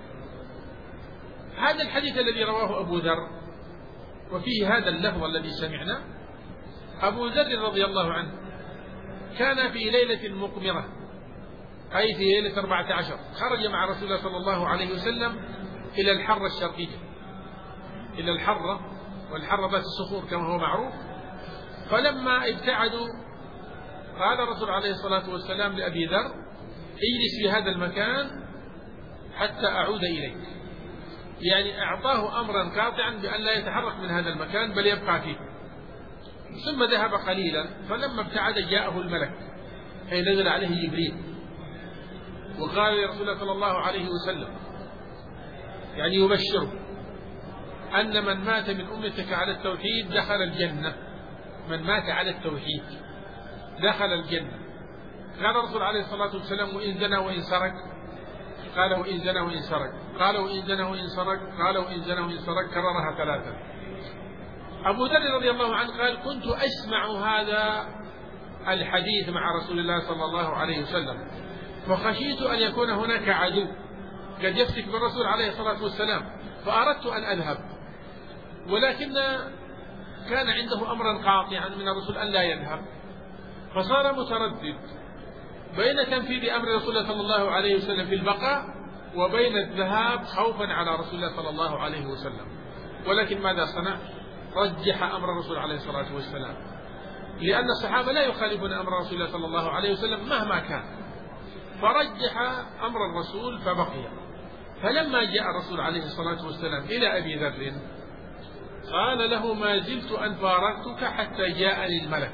هذا الحديث الذي رواه أبو ذر وفيه هذا اللفظ الذي سمعنا، أبو ذر رضي الله عنه كان في ليلة مقمرة، أي في ليلة 14 خرج مع رسول الله صلى الله عليه وسلم إلى الحرة الشرقية، إلى الحرة، والحرة ذات الصخور كما هو معروف. فلما ابتعدوا قال الرسول عليه الصلاة والسلام لأبي ذر اجلس في هذا المكان حتى أعود إليك، يعني أعطاه أمرا قاطعا بأن لا يتحرك من هذا المكان بل يبقى فيه. ثم ذهب قليلا، فلما ابتعد جاءه الملك حين نزل عليه جبريل وقال يا رسول الله صلى الله عليه وسلم يعني يبشره أن من مات من أمتك على التوحيد دخل الجنة، من مات على التوحيد دخل الجنة. قال الرسول عليه الصلاة والسلام وإن زنى وإن سرق؟ قال وإن زنى وإن سرق، قال وإن زنى وإن سرق، قال وإن زنى وإن سرق، كررها 3. أبو ذر رضي الله عنه قال كنت أسمع هذا الحديث مع رسول الله صلى الله عليه وسلم، فخشيت أن يكون هناك عدو قد يفتك بالرسول عليه الصلاة والسلام، فأردت أن أذهب، ولكن كان عنده أمرا قاطعا من الرسول أن لا يذهب، فصار متردد بين تنفيذ أمر رسول الله صلى الله عليه وسلم في البقاء وبين الذهاب خوفا على رسول الله صلى الله عليه وسلم. ولكن ماذا صنع؟ رجح أمر الرسول عليه الصلاة والسلام، لأن الصحابة لا يخالفون أمر رسول الله صلى الله عليه وسلم مهما كان، فرجح أمر الرسول فبقي. فلما جاء الرسول عليه الصلاة والسلام إلى أبي ذر قال له: ما زلت أن فارقتك حتى جاءني الملك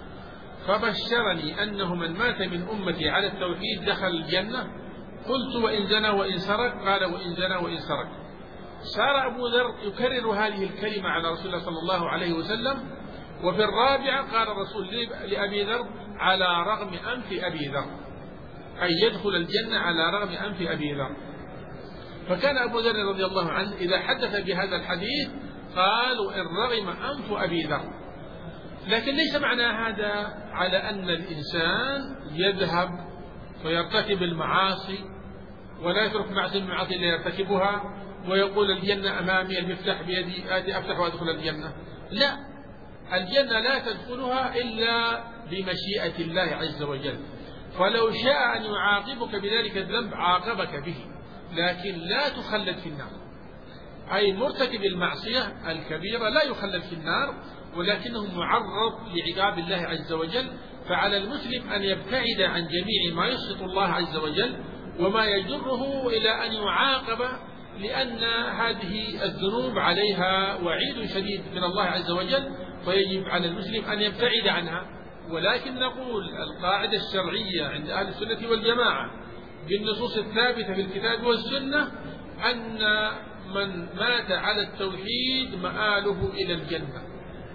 فبشرني أنه من مات من أمتي على التوحيد دخل الجنة. قلت: وإن زنى وإن سرق؟ قال: وإن زنى وإن سرق. صار أبو ذر يكرر هذه الكلمة على رسول الله صلى الله عليه وسلم. وفي الرابعة قال الرسول لأبي ذر: على رغم أنف أبي ذر، أي يدخل الجنة على رغم أنف أبي ذر. فكان أبو ذر رضي الله عنه إذا حدث بهذا الحديث قال: وإن رغم أنف أبي ذر. لكن ليس معنى هذا على أن الإنسان يذهب ويرتكب المعاصي ولا يترك معصية من المعاصي إلا يرتكبها ويقول: الجنة أمامي، المفتاح بيدي، آتي أفتح وأدخل الجنة. لا، الجنة لا تدخلها إلا بمشيئة الله عز وجل، فلو شاء أن يعاقبك بذلك الذنب عاقبك به، لكن لا تخلد في النار. أي مرتكب المعصية الكبيرة لا يخلد في النار، ولكنه معرض لعقاب الله عز وجل. فعلى المسلم أن يبتعد عن جميع ما يسخط الله عز وجل وما يجره إلى أن يعاقب، لأن هذه الذنوب عليها وعيد شديد من الله عز وجل، فيجب على المسلم أن يبتعد عنها. ولكن نقول القاعدة الشرعية عند أهل السنة والجماعة بالنصوص الثابتة في الكتاب والسنة أن من مات على التوحيد مآله إلى الجنة.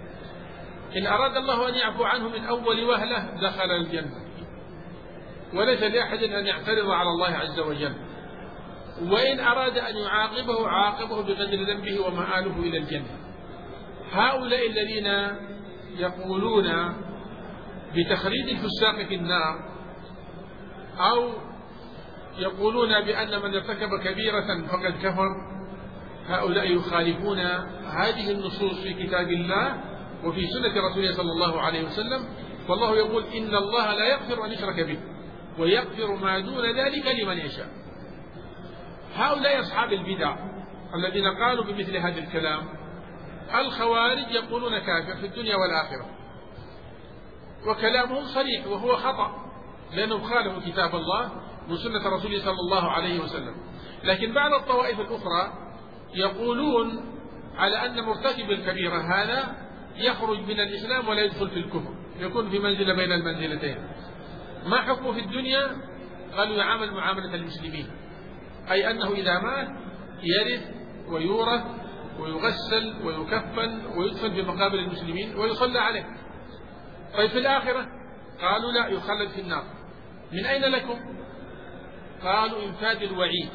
إن أراد الله أن يعفو عنه من أول وهلة دخل الجنة، وليس لأحد أن يعترض على الله عز وجل. وإن أراد أن يعاقبه عاقبه بقدر ذنبه ومآله إلى الجنة. هؤلاء الذين يقولون بتخليد الفساق في النار أو يقولون بأن من ارتكب كبيرة فقد كفر، هؤلاء يخالفون هذه النصوص في كتاب الله وفي سنة رسوله صلى الله عليه وسلم. والله يقول: إن الله لا يغفر أن يشرك به ويغفر ما دون ذلك لمن يشاء. هؤلاء أصحاب البدع الذين قالوا بمثل هذا الكلام الخوارج يقولون كافر في الدنيا والآخرة، وكلامهم صريح وهو خطأ لأنهم خالفوا كتاب الله وسنة رسوله صلى الله عليه وسلم. لكن بعض الطوائف الأخرى يقولون على أن مرتكب الكبيرة هذا يخرج من الإسلام ولا يدخل في الكفر، يكون في منزلة بين المنزلتين. ما حكمه في الدنيا؟ قالوا يعامل معاملة المسلمين، أي أنه إذا مات يرث ويورث ويغسل ويكفن ويدفن في مقابر المسلمين ويصلى عليه. طيب في الآخرة؟ قالوا لا، يخلد في النار. من أين لكم؟ قالوا إنفاذ الوعيد.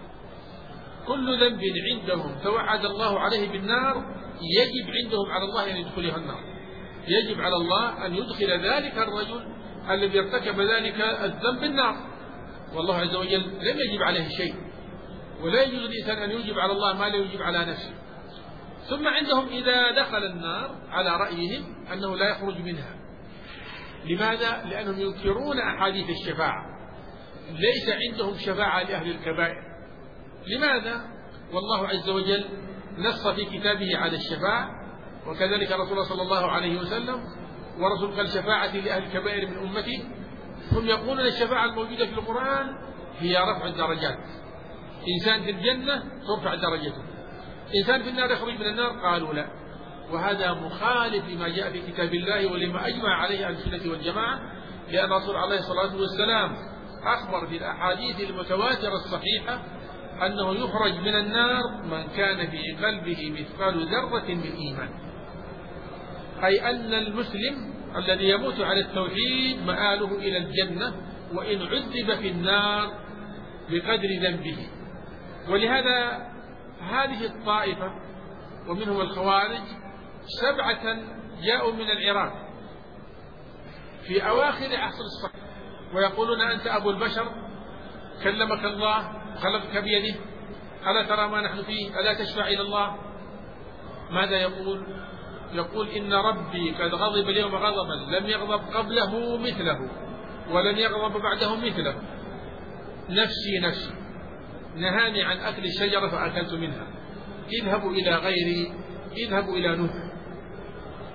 كل ذنب عندهم توعد الله عليه بالنار يجب عندهم على الله أن يدخلها النار، يجب على الله أن يدخل ذلك الرجل الذي ارتكب ذلك الذنب النار، والله عز وجل لم يجب عليه شيء، ولا يجوز للإنسان أن يجب على الله ما لا يجب على نفسه. ثم عندهم إذا دخل النار على رأيهم أنه لا يخرج منها. لماذا؟ لأنهم ينكرون أحاديث الشفاعة، ليس عندهم شفاعة لأهل الكبائر. لماذا؟ والله عز وجل نص في كتابه على الشفاعة، وكذلك رسول صلى الله عليه وسلم، ورسول قال: شفاعتي لأهل الكبائر من أمتي. هم يقولون الشفاعة الموجودة في القرآن هي رفع الدرجات، إنسان في الجنة ترفع درجته، إنسان في النار يخرج من النار. قالوا لا، وهذا مخالف لما جاء في كتاب الله ولما أجمع عليه أهل السنة والجماعة، لأن الرسول عليه الصلاة والسلام أخبر في الأحاديث المتواترة الصحيحة أنه يخرج من النار من كان في قلبه مثقال ذرة من إيمان، أي أن المسلم الذي يموت على التوحيد مآله إلى الجنة وإن عذب في النار بقدر ذنبه. ولهذا هذه الطائفة ومنهم الخوارج 7 جاءوا من العراق في أواخر عصر الصحابة ويقولون: أنت أبو البشر، كلمك الله خلقك بيده، ألا ترى ما نحن فيه، ألا تشفع إلى الله؟ ماذا يقول؟ يقول: إن ربي قد غضب اليوم غضبا لم يغضب قبله مثله ولن يغضب بعده مثله، نفسي نفسي، نهاني عن أكل الشجرة فأكلت منها، اذهبوا إلى غيري، اذهبوا إلى نوح.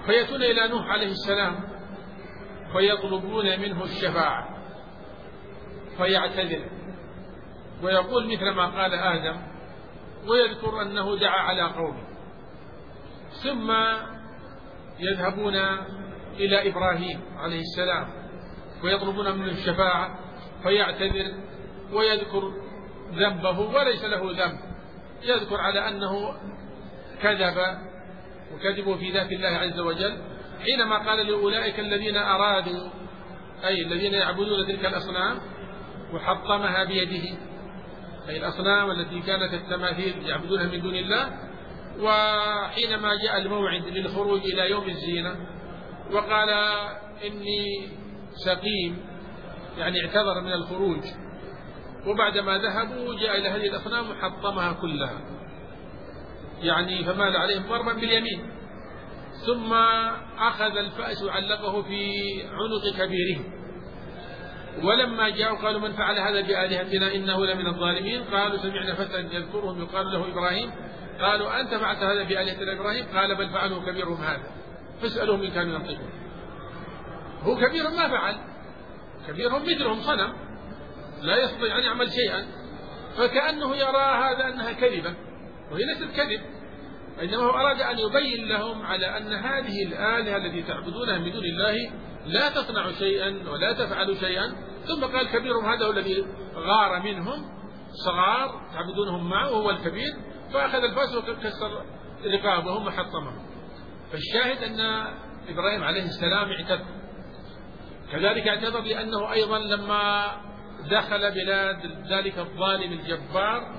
فيأتون إلى نوح عليه السلام فيطلبون منه الشفاعة فيعتذر ويقول مثل ما قال آدم ويذكر أنه دعا على قومه. ثم يذهبون إلى إبراهيم عليه السلام ويطلبون منه الشفاعة فيعتذر ويذكر ذنبه وليس له ذنب، يذكر على أنه كذب وكذبوا في ذات الله عز وجل حينما قال لأولئك الذين أرادوا أي الذين يعبدون تلك الأصنام وحطمها بيده، أي الأصنام التي كانت التماثيل يعبدونها من دون الله. وحينما جاء الموعد للخروج إلى يوم الزينة وقال إني سقيم، يعني اعتذر من الخروج، وبعدما ذهبوا جاء إلى هذه الأصنام وحطمها كلها، يعني فمال عليهم ضربا باليمين، ثم أخذ الفأس وعلقه في عنق كبيرهم. ولما جاءوا قالوا من فعل هذا بآلهتنا إنه لمن الظالمين، قالوا سمعنا فتى يذكرهم يقال له إبراهيم، قالوا أنت فعلت هذا بآلهتنا إبراهيم؟ قال بل فعله كبيرهم هذا فاسألوهم إن كانوا ينطقون. هو كبير ما فعل، كبيرهم مثلهم صنم لا يستطيع أن يعمل شيئا، فكأنه يرى هذا أنها كذبة وهي ليست كذب، إنما هو أراد أن يبين لهم على أن هذه الآلهة التي تعبدونها من دون الله لا تصنع شيئا ولا تفعل شيئا. ثم قال كبيرهم هذا هو الذي غار منهم، صغار تعبدونهم معه وهو الكبير، فأخذ الفاس وكسر رقابهم وحطمهم. فالشاهد أن إبراهيم عليه السلام اعتذر، كذلك اعتذر لأنه أيضا لما دخل بلاد ذلك الظالم الجبار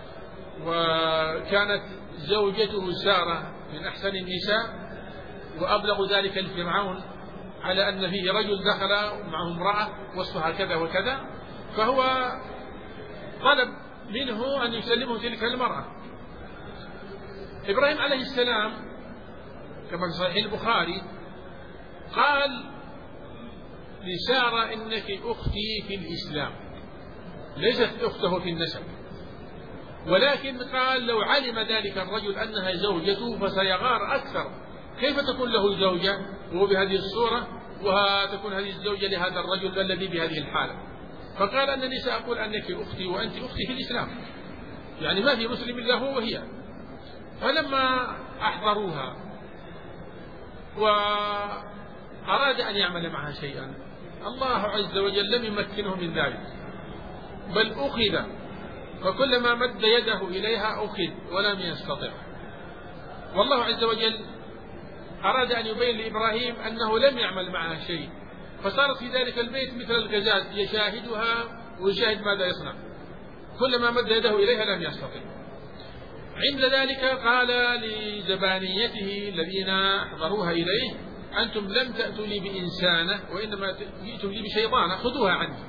وكانت زوجته سارة من أحسن النساء وأبلغ ذلك الفرعون على أن فيه رجل دخل معه امرأة وصفها كذا وكذا، فهو طلب منه أن يسلمه تلك المرأة. إبراهيم عليه السلام كما في صحيح البخاري قال لسارة إنك أختي في الإسلام، ليست أخته في النسب، ولكن قال لو علم ذلك الرجل أنها زوجته فسيغار أكثر، كيف تكون له زوجة وهو بهذه الصورة وتكون هذه الزوجة لهذا الرجل الذي بهذه الحالة؟ فقال أنني سأقول أنك أختي وأنت أختي في الإسلام، يعني ما في مسلم إلا هو وهي. فلما أحضروها وأراد أن يعمل معها شيئا الله عز وجل لم يمكنه من ذلك، بل أخذ، فكلما مد يده إليها أخذ ولم يستطع. والله عز وجل أراد أن يبين لإبراهيم أنه لم يعمل معها شيء، فصارت في ذلك البيت مثل الغزال يشاهدها ويشاهد ماذا يصنع، كلما مد يده إليها لم يستطع. عند ذلك قال لزبانيته الذين أحضروها إليه أنتم لم تأتوا لي بإنسانة وإنما جئتم لي بشيطانة، خذوها عني.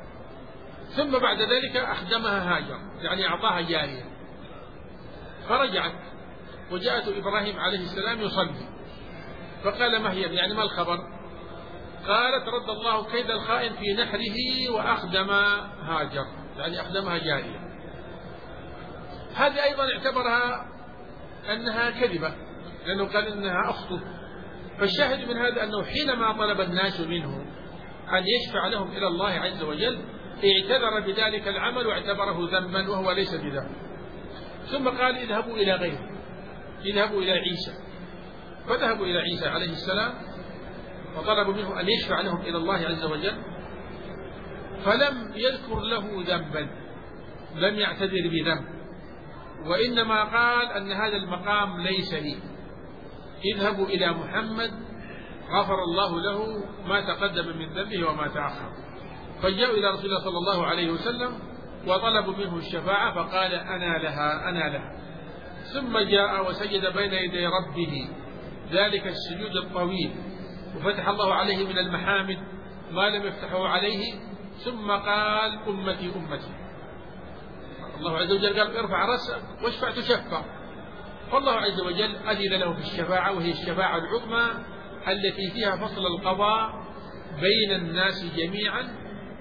ثم بعد ذلك أخدمها هاجر، يعني أعطاها جارية، فرجعت وجاءت إبراهيم عليه السلام يصلي، فقال ما هي، يعني ما الخبر؟ قالت رد الله كيد الخائن في نحره وأخدم هاجر، يعني أخدمها جارية. هذه أيضا اعتبرها أنها كذبة لأنه قال إنها أخته. فالشاهد من هذا أنه حينما طلب الناس منه أن يشفع لهم إلى الله عز وجل اعتذر بذلك العمل واعتبره ذنبا وهو ليس بذنب. ثم قال اذهبوا إلى غيره، اذهبوا إلى عيسى، فذهبوا إلى عيسى عليه السلام وطلبوا منه أن يشفع لهم إلى الله عز وجل، فلم يذكر له ذنبا، لم يعتذر بذنب، وإنما قال أن هذا المقام ليس لي، اذهبوا إلى محمد غفر الله له ما تقدم من ذنبه وما تأخر. فجاءوا إلى رسول الله صلى الله عليه وسلم وطلبوا منه الشفاعة فقال أنا لها أنا لها. ثم جاء وسجد بين يدي ربه ذلك السجود الطويل وفتح الله عليه من المحامد ما لم يفتحه عليه، ثم قال أمتي أمتي. الله عز وجل قال ارفع رأسك واشفع تشفع، فالله عز وجل أذن له في الشفاعة، وهي الشفاعة العظمى التي فيها فصل القضاء بين الناس جميعا،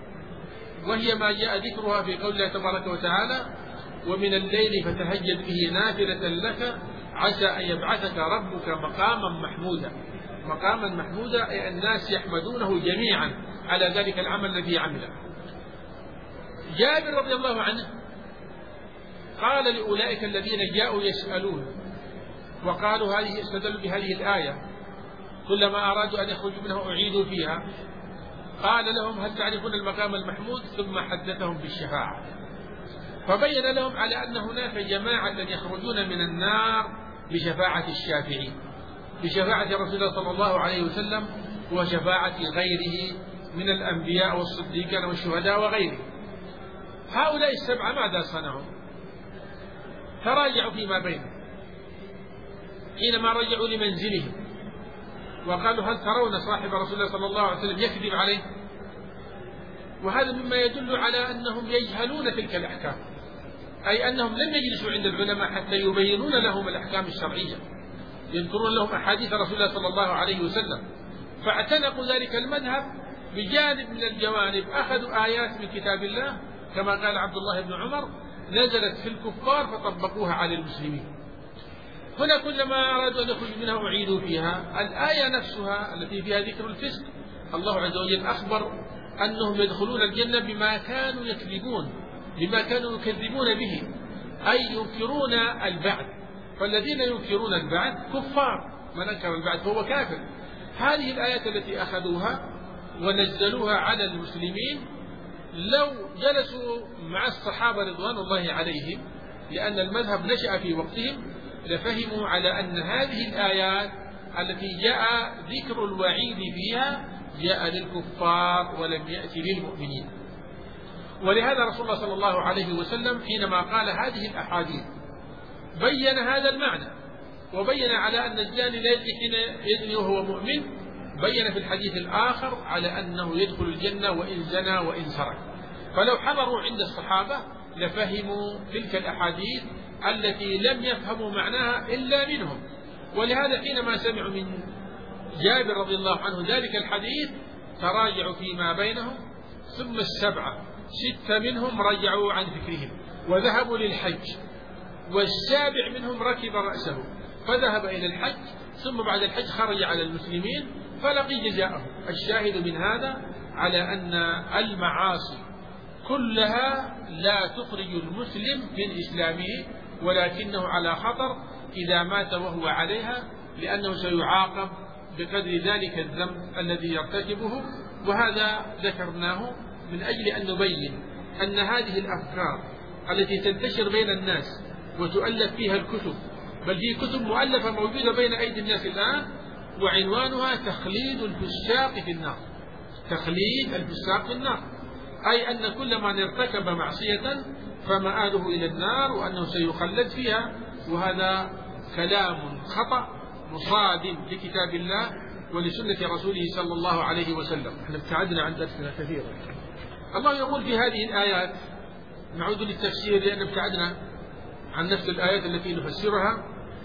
وهي ما جاء ذكرها في قول الله تبارك وتعالى ومن الليل فتهجد به نافلة لك عسى أن يبعثك ربك مقاما محمودا. مقاما محمودا، أي الناس يحمدونه جميعا على ذلك العمل الذي عمله. جابر رضي الله عنه قال لأولئك الذين جاءوا يسألون وقالوا هذه استدلوا بهذه الآية كلما أرادوا أن يخرجوا منها أعيدوا فيها، قال لهم هل تعرفون المقام المحمود؟ ثم حدثهم بالشفاعة، فبين لهم على أن هناك جماعة يخرجون من النار بشفاعة الشافعين، بشفاعة رسول الله صلى الله عليه وسلم وشفاعة غيره من الأنبياء والصديقين والشهداء وغيرهم. هؤلاء السبعة ماذا صنعوا؟ تراجعوا فيما بينهم حينما رجعوا لمنزلهم وقالوا هل ترون صاحب رسول الله صلى الله عليه وسلم يكذب عليه؟ وهذا مما يدل على أنهم يجهلون تلك الأحكام، أي أنهم لم يجلسوا عند العلماء حتى يبينون لهم الأحكام الشرعية، يذكرون لهم أحاديث رسول الله صلى الله عليه وسلم، فاعتنقوا ذلك المذهب بجانب من الجوانب، أخذوا آيات من كتاب الله كما قال عبد الله بن عمر نزلت في الكفار فطبقوها على المسلمين. هنا كلما أرادوا أن يخرجوا منها أعيدوا فيها. الآية نفسها التي فيها ذكر الفسق الله عز وجل أخبر أنهم يدخلون الجنة بما كانوا يكذبون، بما كانوا يكذبون به، أي ينكرون البعث، فالذين ينكرون البعث كفار، من أنكر البعث فهو كافر. هذه الآيات التي أخذوها ونزلوها على المسلمين لو جلسوا مع الصحابة رضوان الله عليهم، لأن المذهب نشأ في وقتهم، لفهموا على أن هذه الآيات التي جاء ذكر الوعيد فيها جاء للكفار ولم يأتي للمؤمنين. ولهذا رسول الله صلى الله عليه وسلم حينما قال هذه الأحاديث بين هذا المعنى، وبين على أن الزاني لا يزني حين يزني وهو مؤمن، بين في الحديث الآخر على أنه يدخل الجنة وإن زنى وإن سرق. فلو حضروا عند الصحابة لفهموا تلك الأحاديث التي لم يفهموا معناها إلا منهم. ولهذا حينما سمعوا من جابر رضي الله عنه ذلك الحديث تراجعوا فيما بينهم، ثم السبعة 6 منهم رجعوا عن فكرهم وذهبوا للحج، والسابع منهم ركب رأسه فذهب إلى الحج، ثم بعد الحج خرج على المسلمين فلقي جزاءه. الشاهد من هذا على أن المعاصي كلها لا تخرج المسلم من إسلامه، ولكنه على خطر إذا مات وهو عليها، لأنه سيعاقب بقدر ذلك الذنب الذي يرتكبه. وهذا ذكرناه من أجل أن نبين أن هذه الأفكار التي تنتشر بين الناس وتؤلف فيها الكتب، بل في كتب مؤلفة موجودة بين أيدي الناس الآن، وعنوانها تخليد الفساق في النار، تخليد الفساق في النار، أي أن كل من ارتكب معصية فمآله إلى النار وأنه سيخلد فيها. وهذا كلام خطأ مصادم لكتاب الله ولسنة رسوله صلى الله عليه وسلم. احنا ابتعدنا عن درسنا كثيرا. الله يقول في هذه الآيات، نعود للتفسير لأن ابتعدنا عن نفس الآيات التي نفسرها: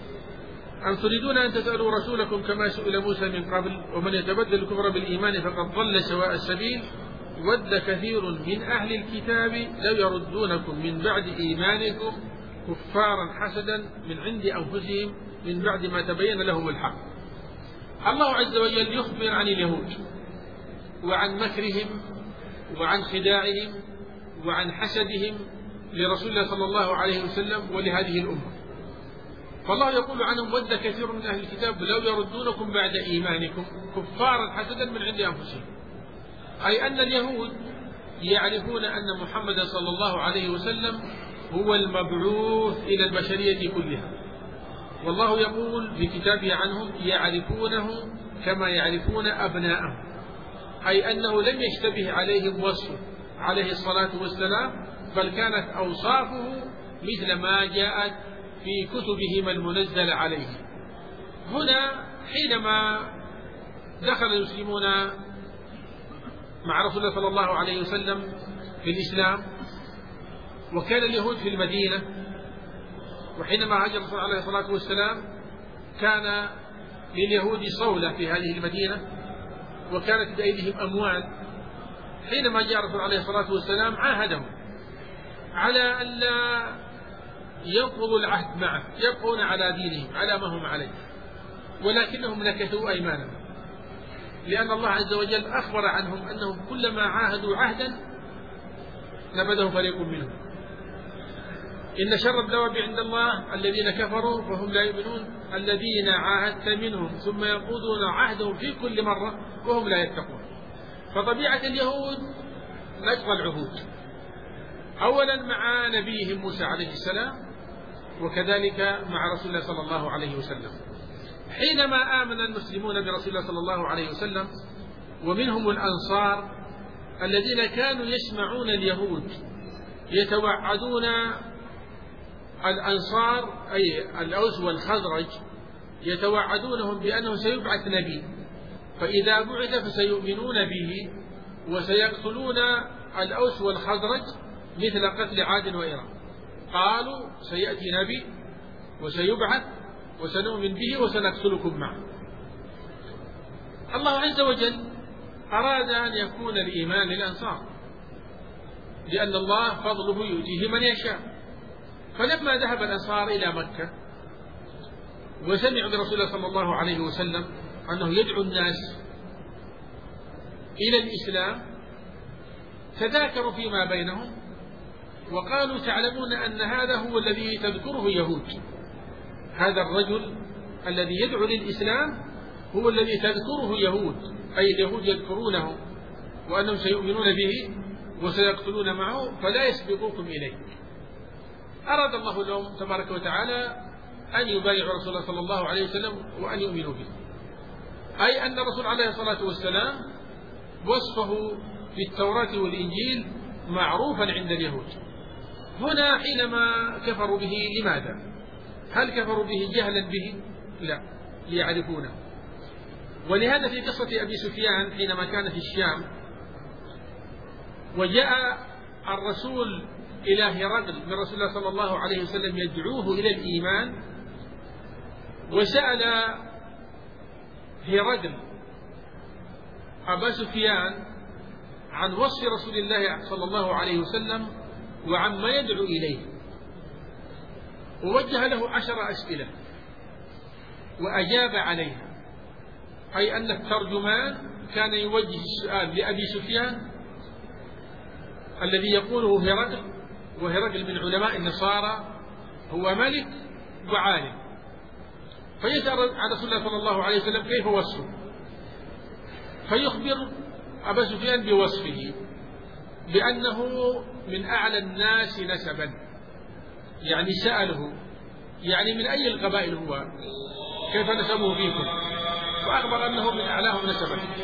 أم تريدون أن تسألوا رسولكم كما سئل موسى من قبل ومن يتبدل الكفر بالإيمان فقد ضل سواء السبيل ود كثير من أهل الكتاب لو يردونكم من بعد إيمانكم كفارا حسدا من عند أنفسهم من بعد ما تبين لهم الحق. الله عز وجل يخبر عن اليهود وعن مكرهم وعن خداعهم وعن حسدهم لرسول الله صلى الله عليه وسلم ولهذه الأمة. فالله يقول عنهم ود كثير من أهل الكتاب لو يردونكم بعد إيمانكم كفارا حسدا من عند أنفسهم، أي أن اليهود يعرفون أن محمد صلى الله عليه وسلم هو المبعوث إلى البشرية كلها، والله يقول في كتابه عنهم يعرفونه كما يعرفون أبناءهم، أي أنه لم يشتبه عليهم وصفه عليه الصلاة والسلام، بل كانت أوصافه مثل ما جاءت في كتبهم المنزل عليه. هنا حينما دخل المسلمون مع رسول الله صلى الله عليه وسلم في الإسلام، وكان اليهود في المدينة، وحينما هاجر الرسول عليه الصلاة والسلام كان لليهود صولة في هذه المدينة وكانت بأيديهم أموال. حينما جاء الرسول عليه الصلاة والسلام عاهدهم على أن لا ينقضوا العهد معه، يبقون على دينهم على ما هم عليه، ولكنهم نكثوا أيمانهم لأن الله عز وجل أخبر عنهم أنهم كلما عاهدوا عهدا نبذه فريق منهم. إن شر الدواب عند الله الذين كفروا فهم لا يؤمنون الذين عاهدت منهم ثم ينقضون عهدهم في كل مرة وهم لا يتقون. فطبيعة اليهود نقض العهود، أولا مع نبيهم موسى عليه السلام، وكذلك مع رسول الله صلى الله عليه وسلم. حينما آمن المسلمون برسول الله صلى الله عليه وسلم ومنهم الأنصار الذين كانوا يسمعون اليهود يتوعدون الأنصار أي الأوس والخزرج يتوعدونهم بأنه سيبعث نبي، فإذا بعث فسيؤمنون به وسيقتلون الأوس والخزرج مثل قتل عاد وإرم. قالوا سيأتي نبي وسيبعث وسنؤمن به وسنقتلكم معه. الله عز وجل أراد أن يكون الإيمان للأنصار لأن الله فضله يؤتيه من يشاء. فلما ذهب الأنصار إلى مكة وسمعوا برسول الله صلى الله عليه وسلم أنه يدعو الناس إلى الإسلام تذاكروا فيما بينهم وقالوا تعلمون أن هذا هو الذي تذكره يهود، هذا الرجل الذي يدعو للإسلام هو الذي تذكره يهود، أي اليهود يذكرونه وأنهم سيؤمنون به وسيقتلون معه فلا يسبقوكم إليه. أراد الله لهم تبارك وتعالى أن يبايعوا رسول الله صلى الله عليه وسلم وأن يؤمنوا به، أي أن الرسول عليه الصلاة والسلام وصفه في التوراة والإنجيل معروفا عند اليهود. هنا حينما كفروا به لماذا؟ هل كفروا به جهلا به؟ لا، ليعرفونه. ولهذا في قصة أبي سفيان حينما كان في الشام وجاء الرسول إلى هرقل من رسول الله صلى الله عليه وسلم يدعوه إلى الإيمان، وسأل هرقل أبا سفيان عن وصف رسول الله صلى الله عليه وسلم وعما يدعو إليه، ووجه له 10 أسئلة وأجاب عليها، أي أن الترجمان كان يوجه السؤال لأبي سفيان الذي يقوله هرقل، وهرقل من علماء النصارى هو ملك وعالم، فيسأل عن رسول الله صلى الله عليه وسلم كيف وصفه، فيخبر أبا سفيان بوصفه بأنه من أعلى الناس نسبا، يعني سأله يعني من أي القبائل هو، كيف نسبه فيكم، وأخبر أنه من أعلاهم نسبا.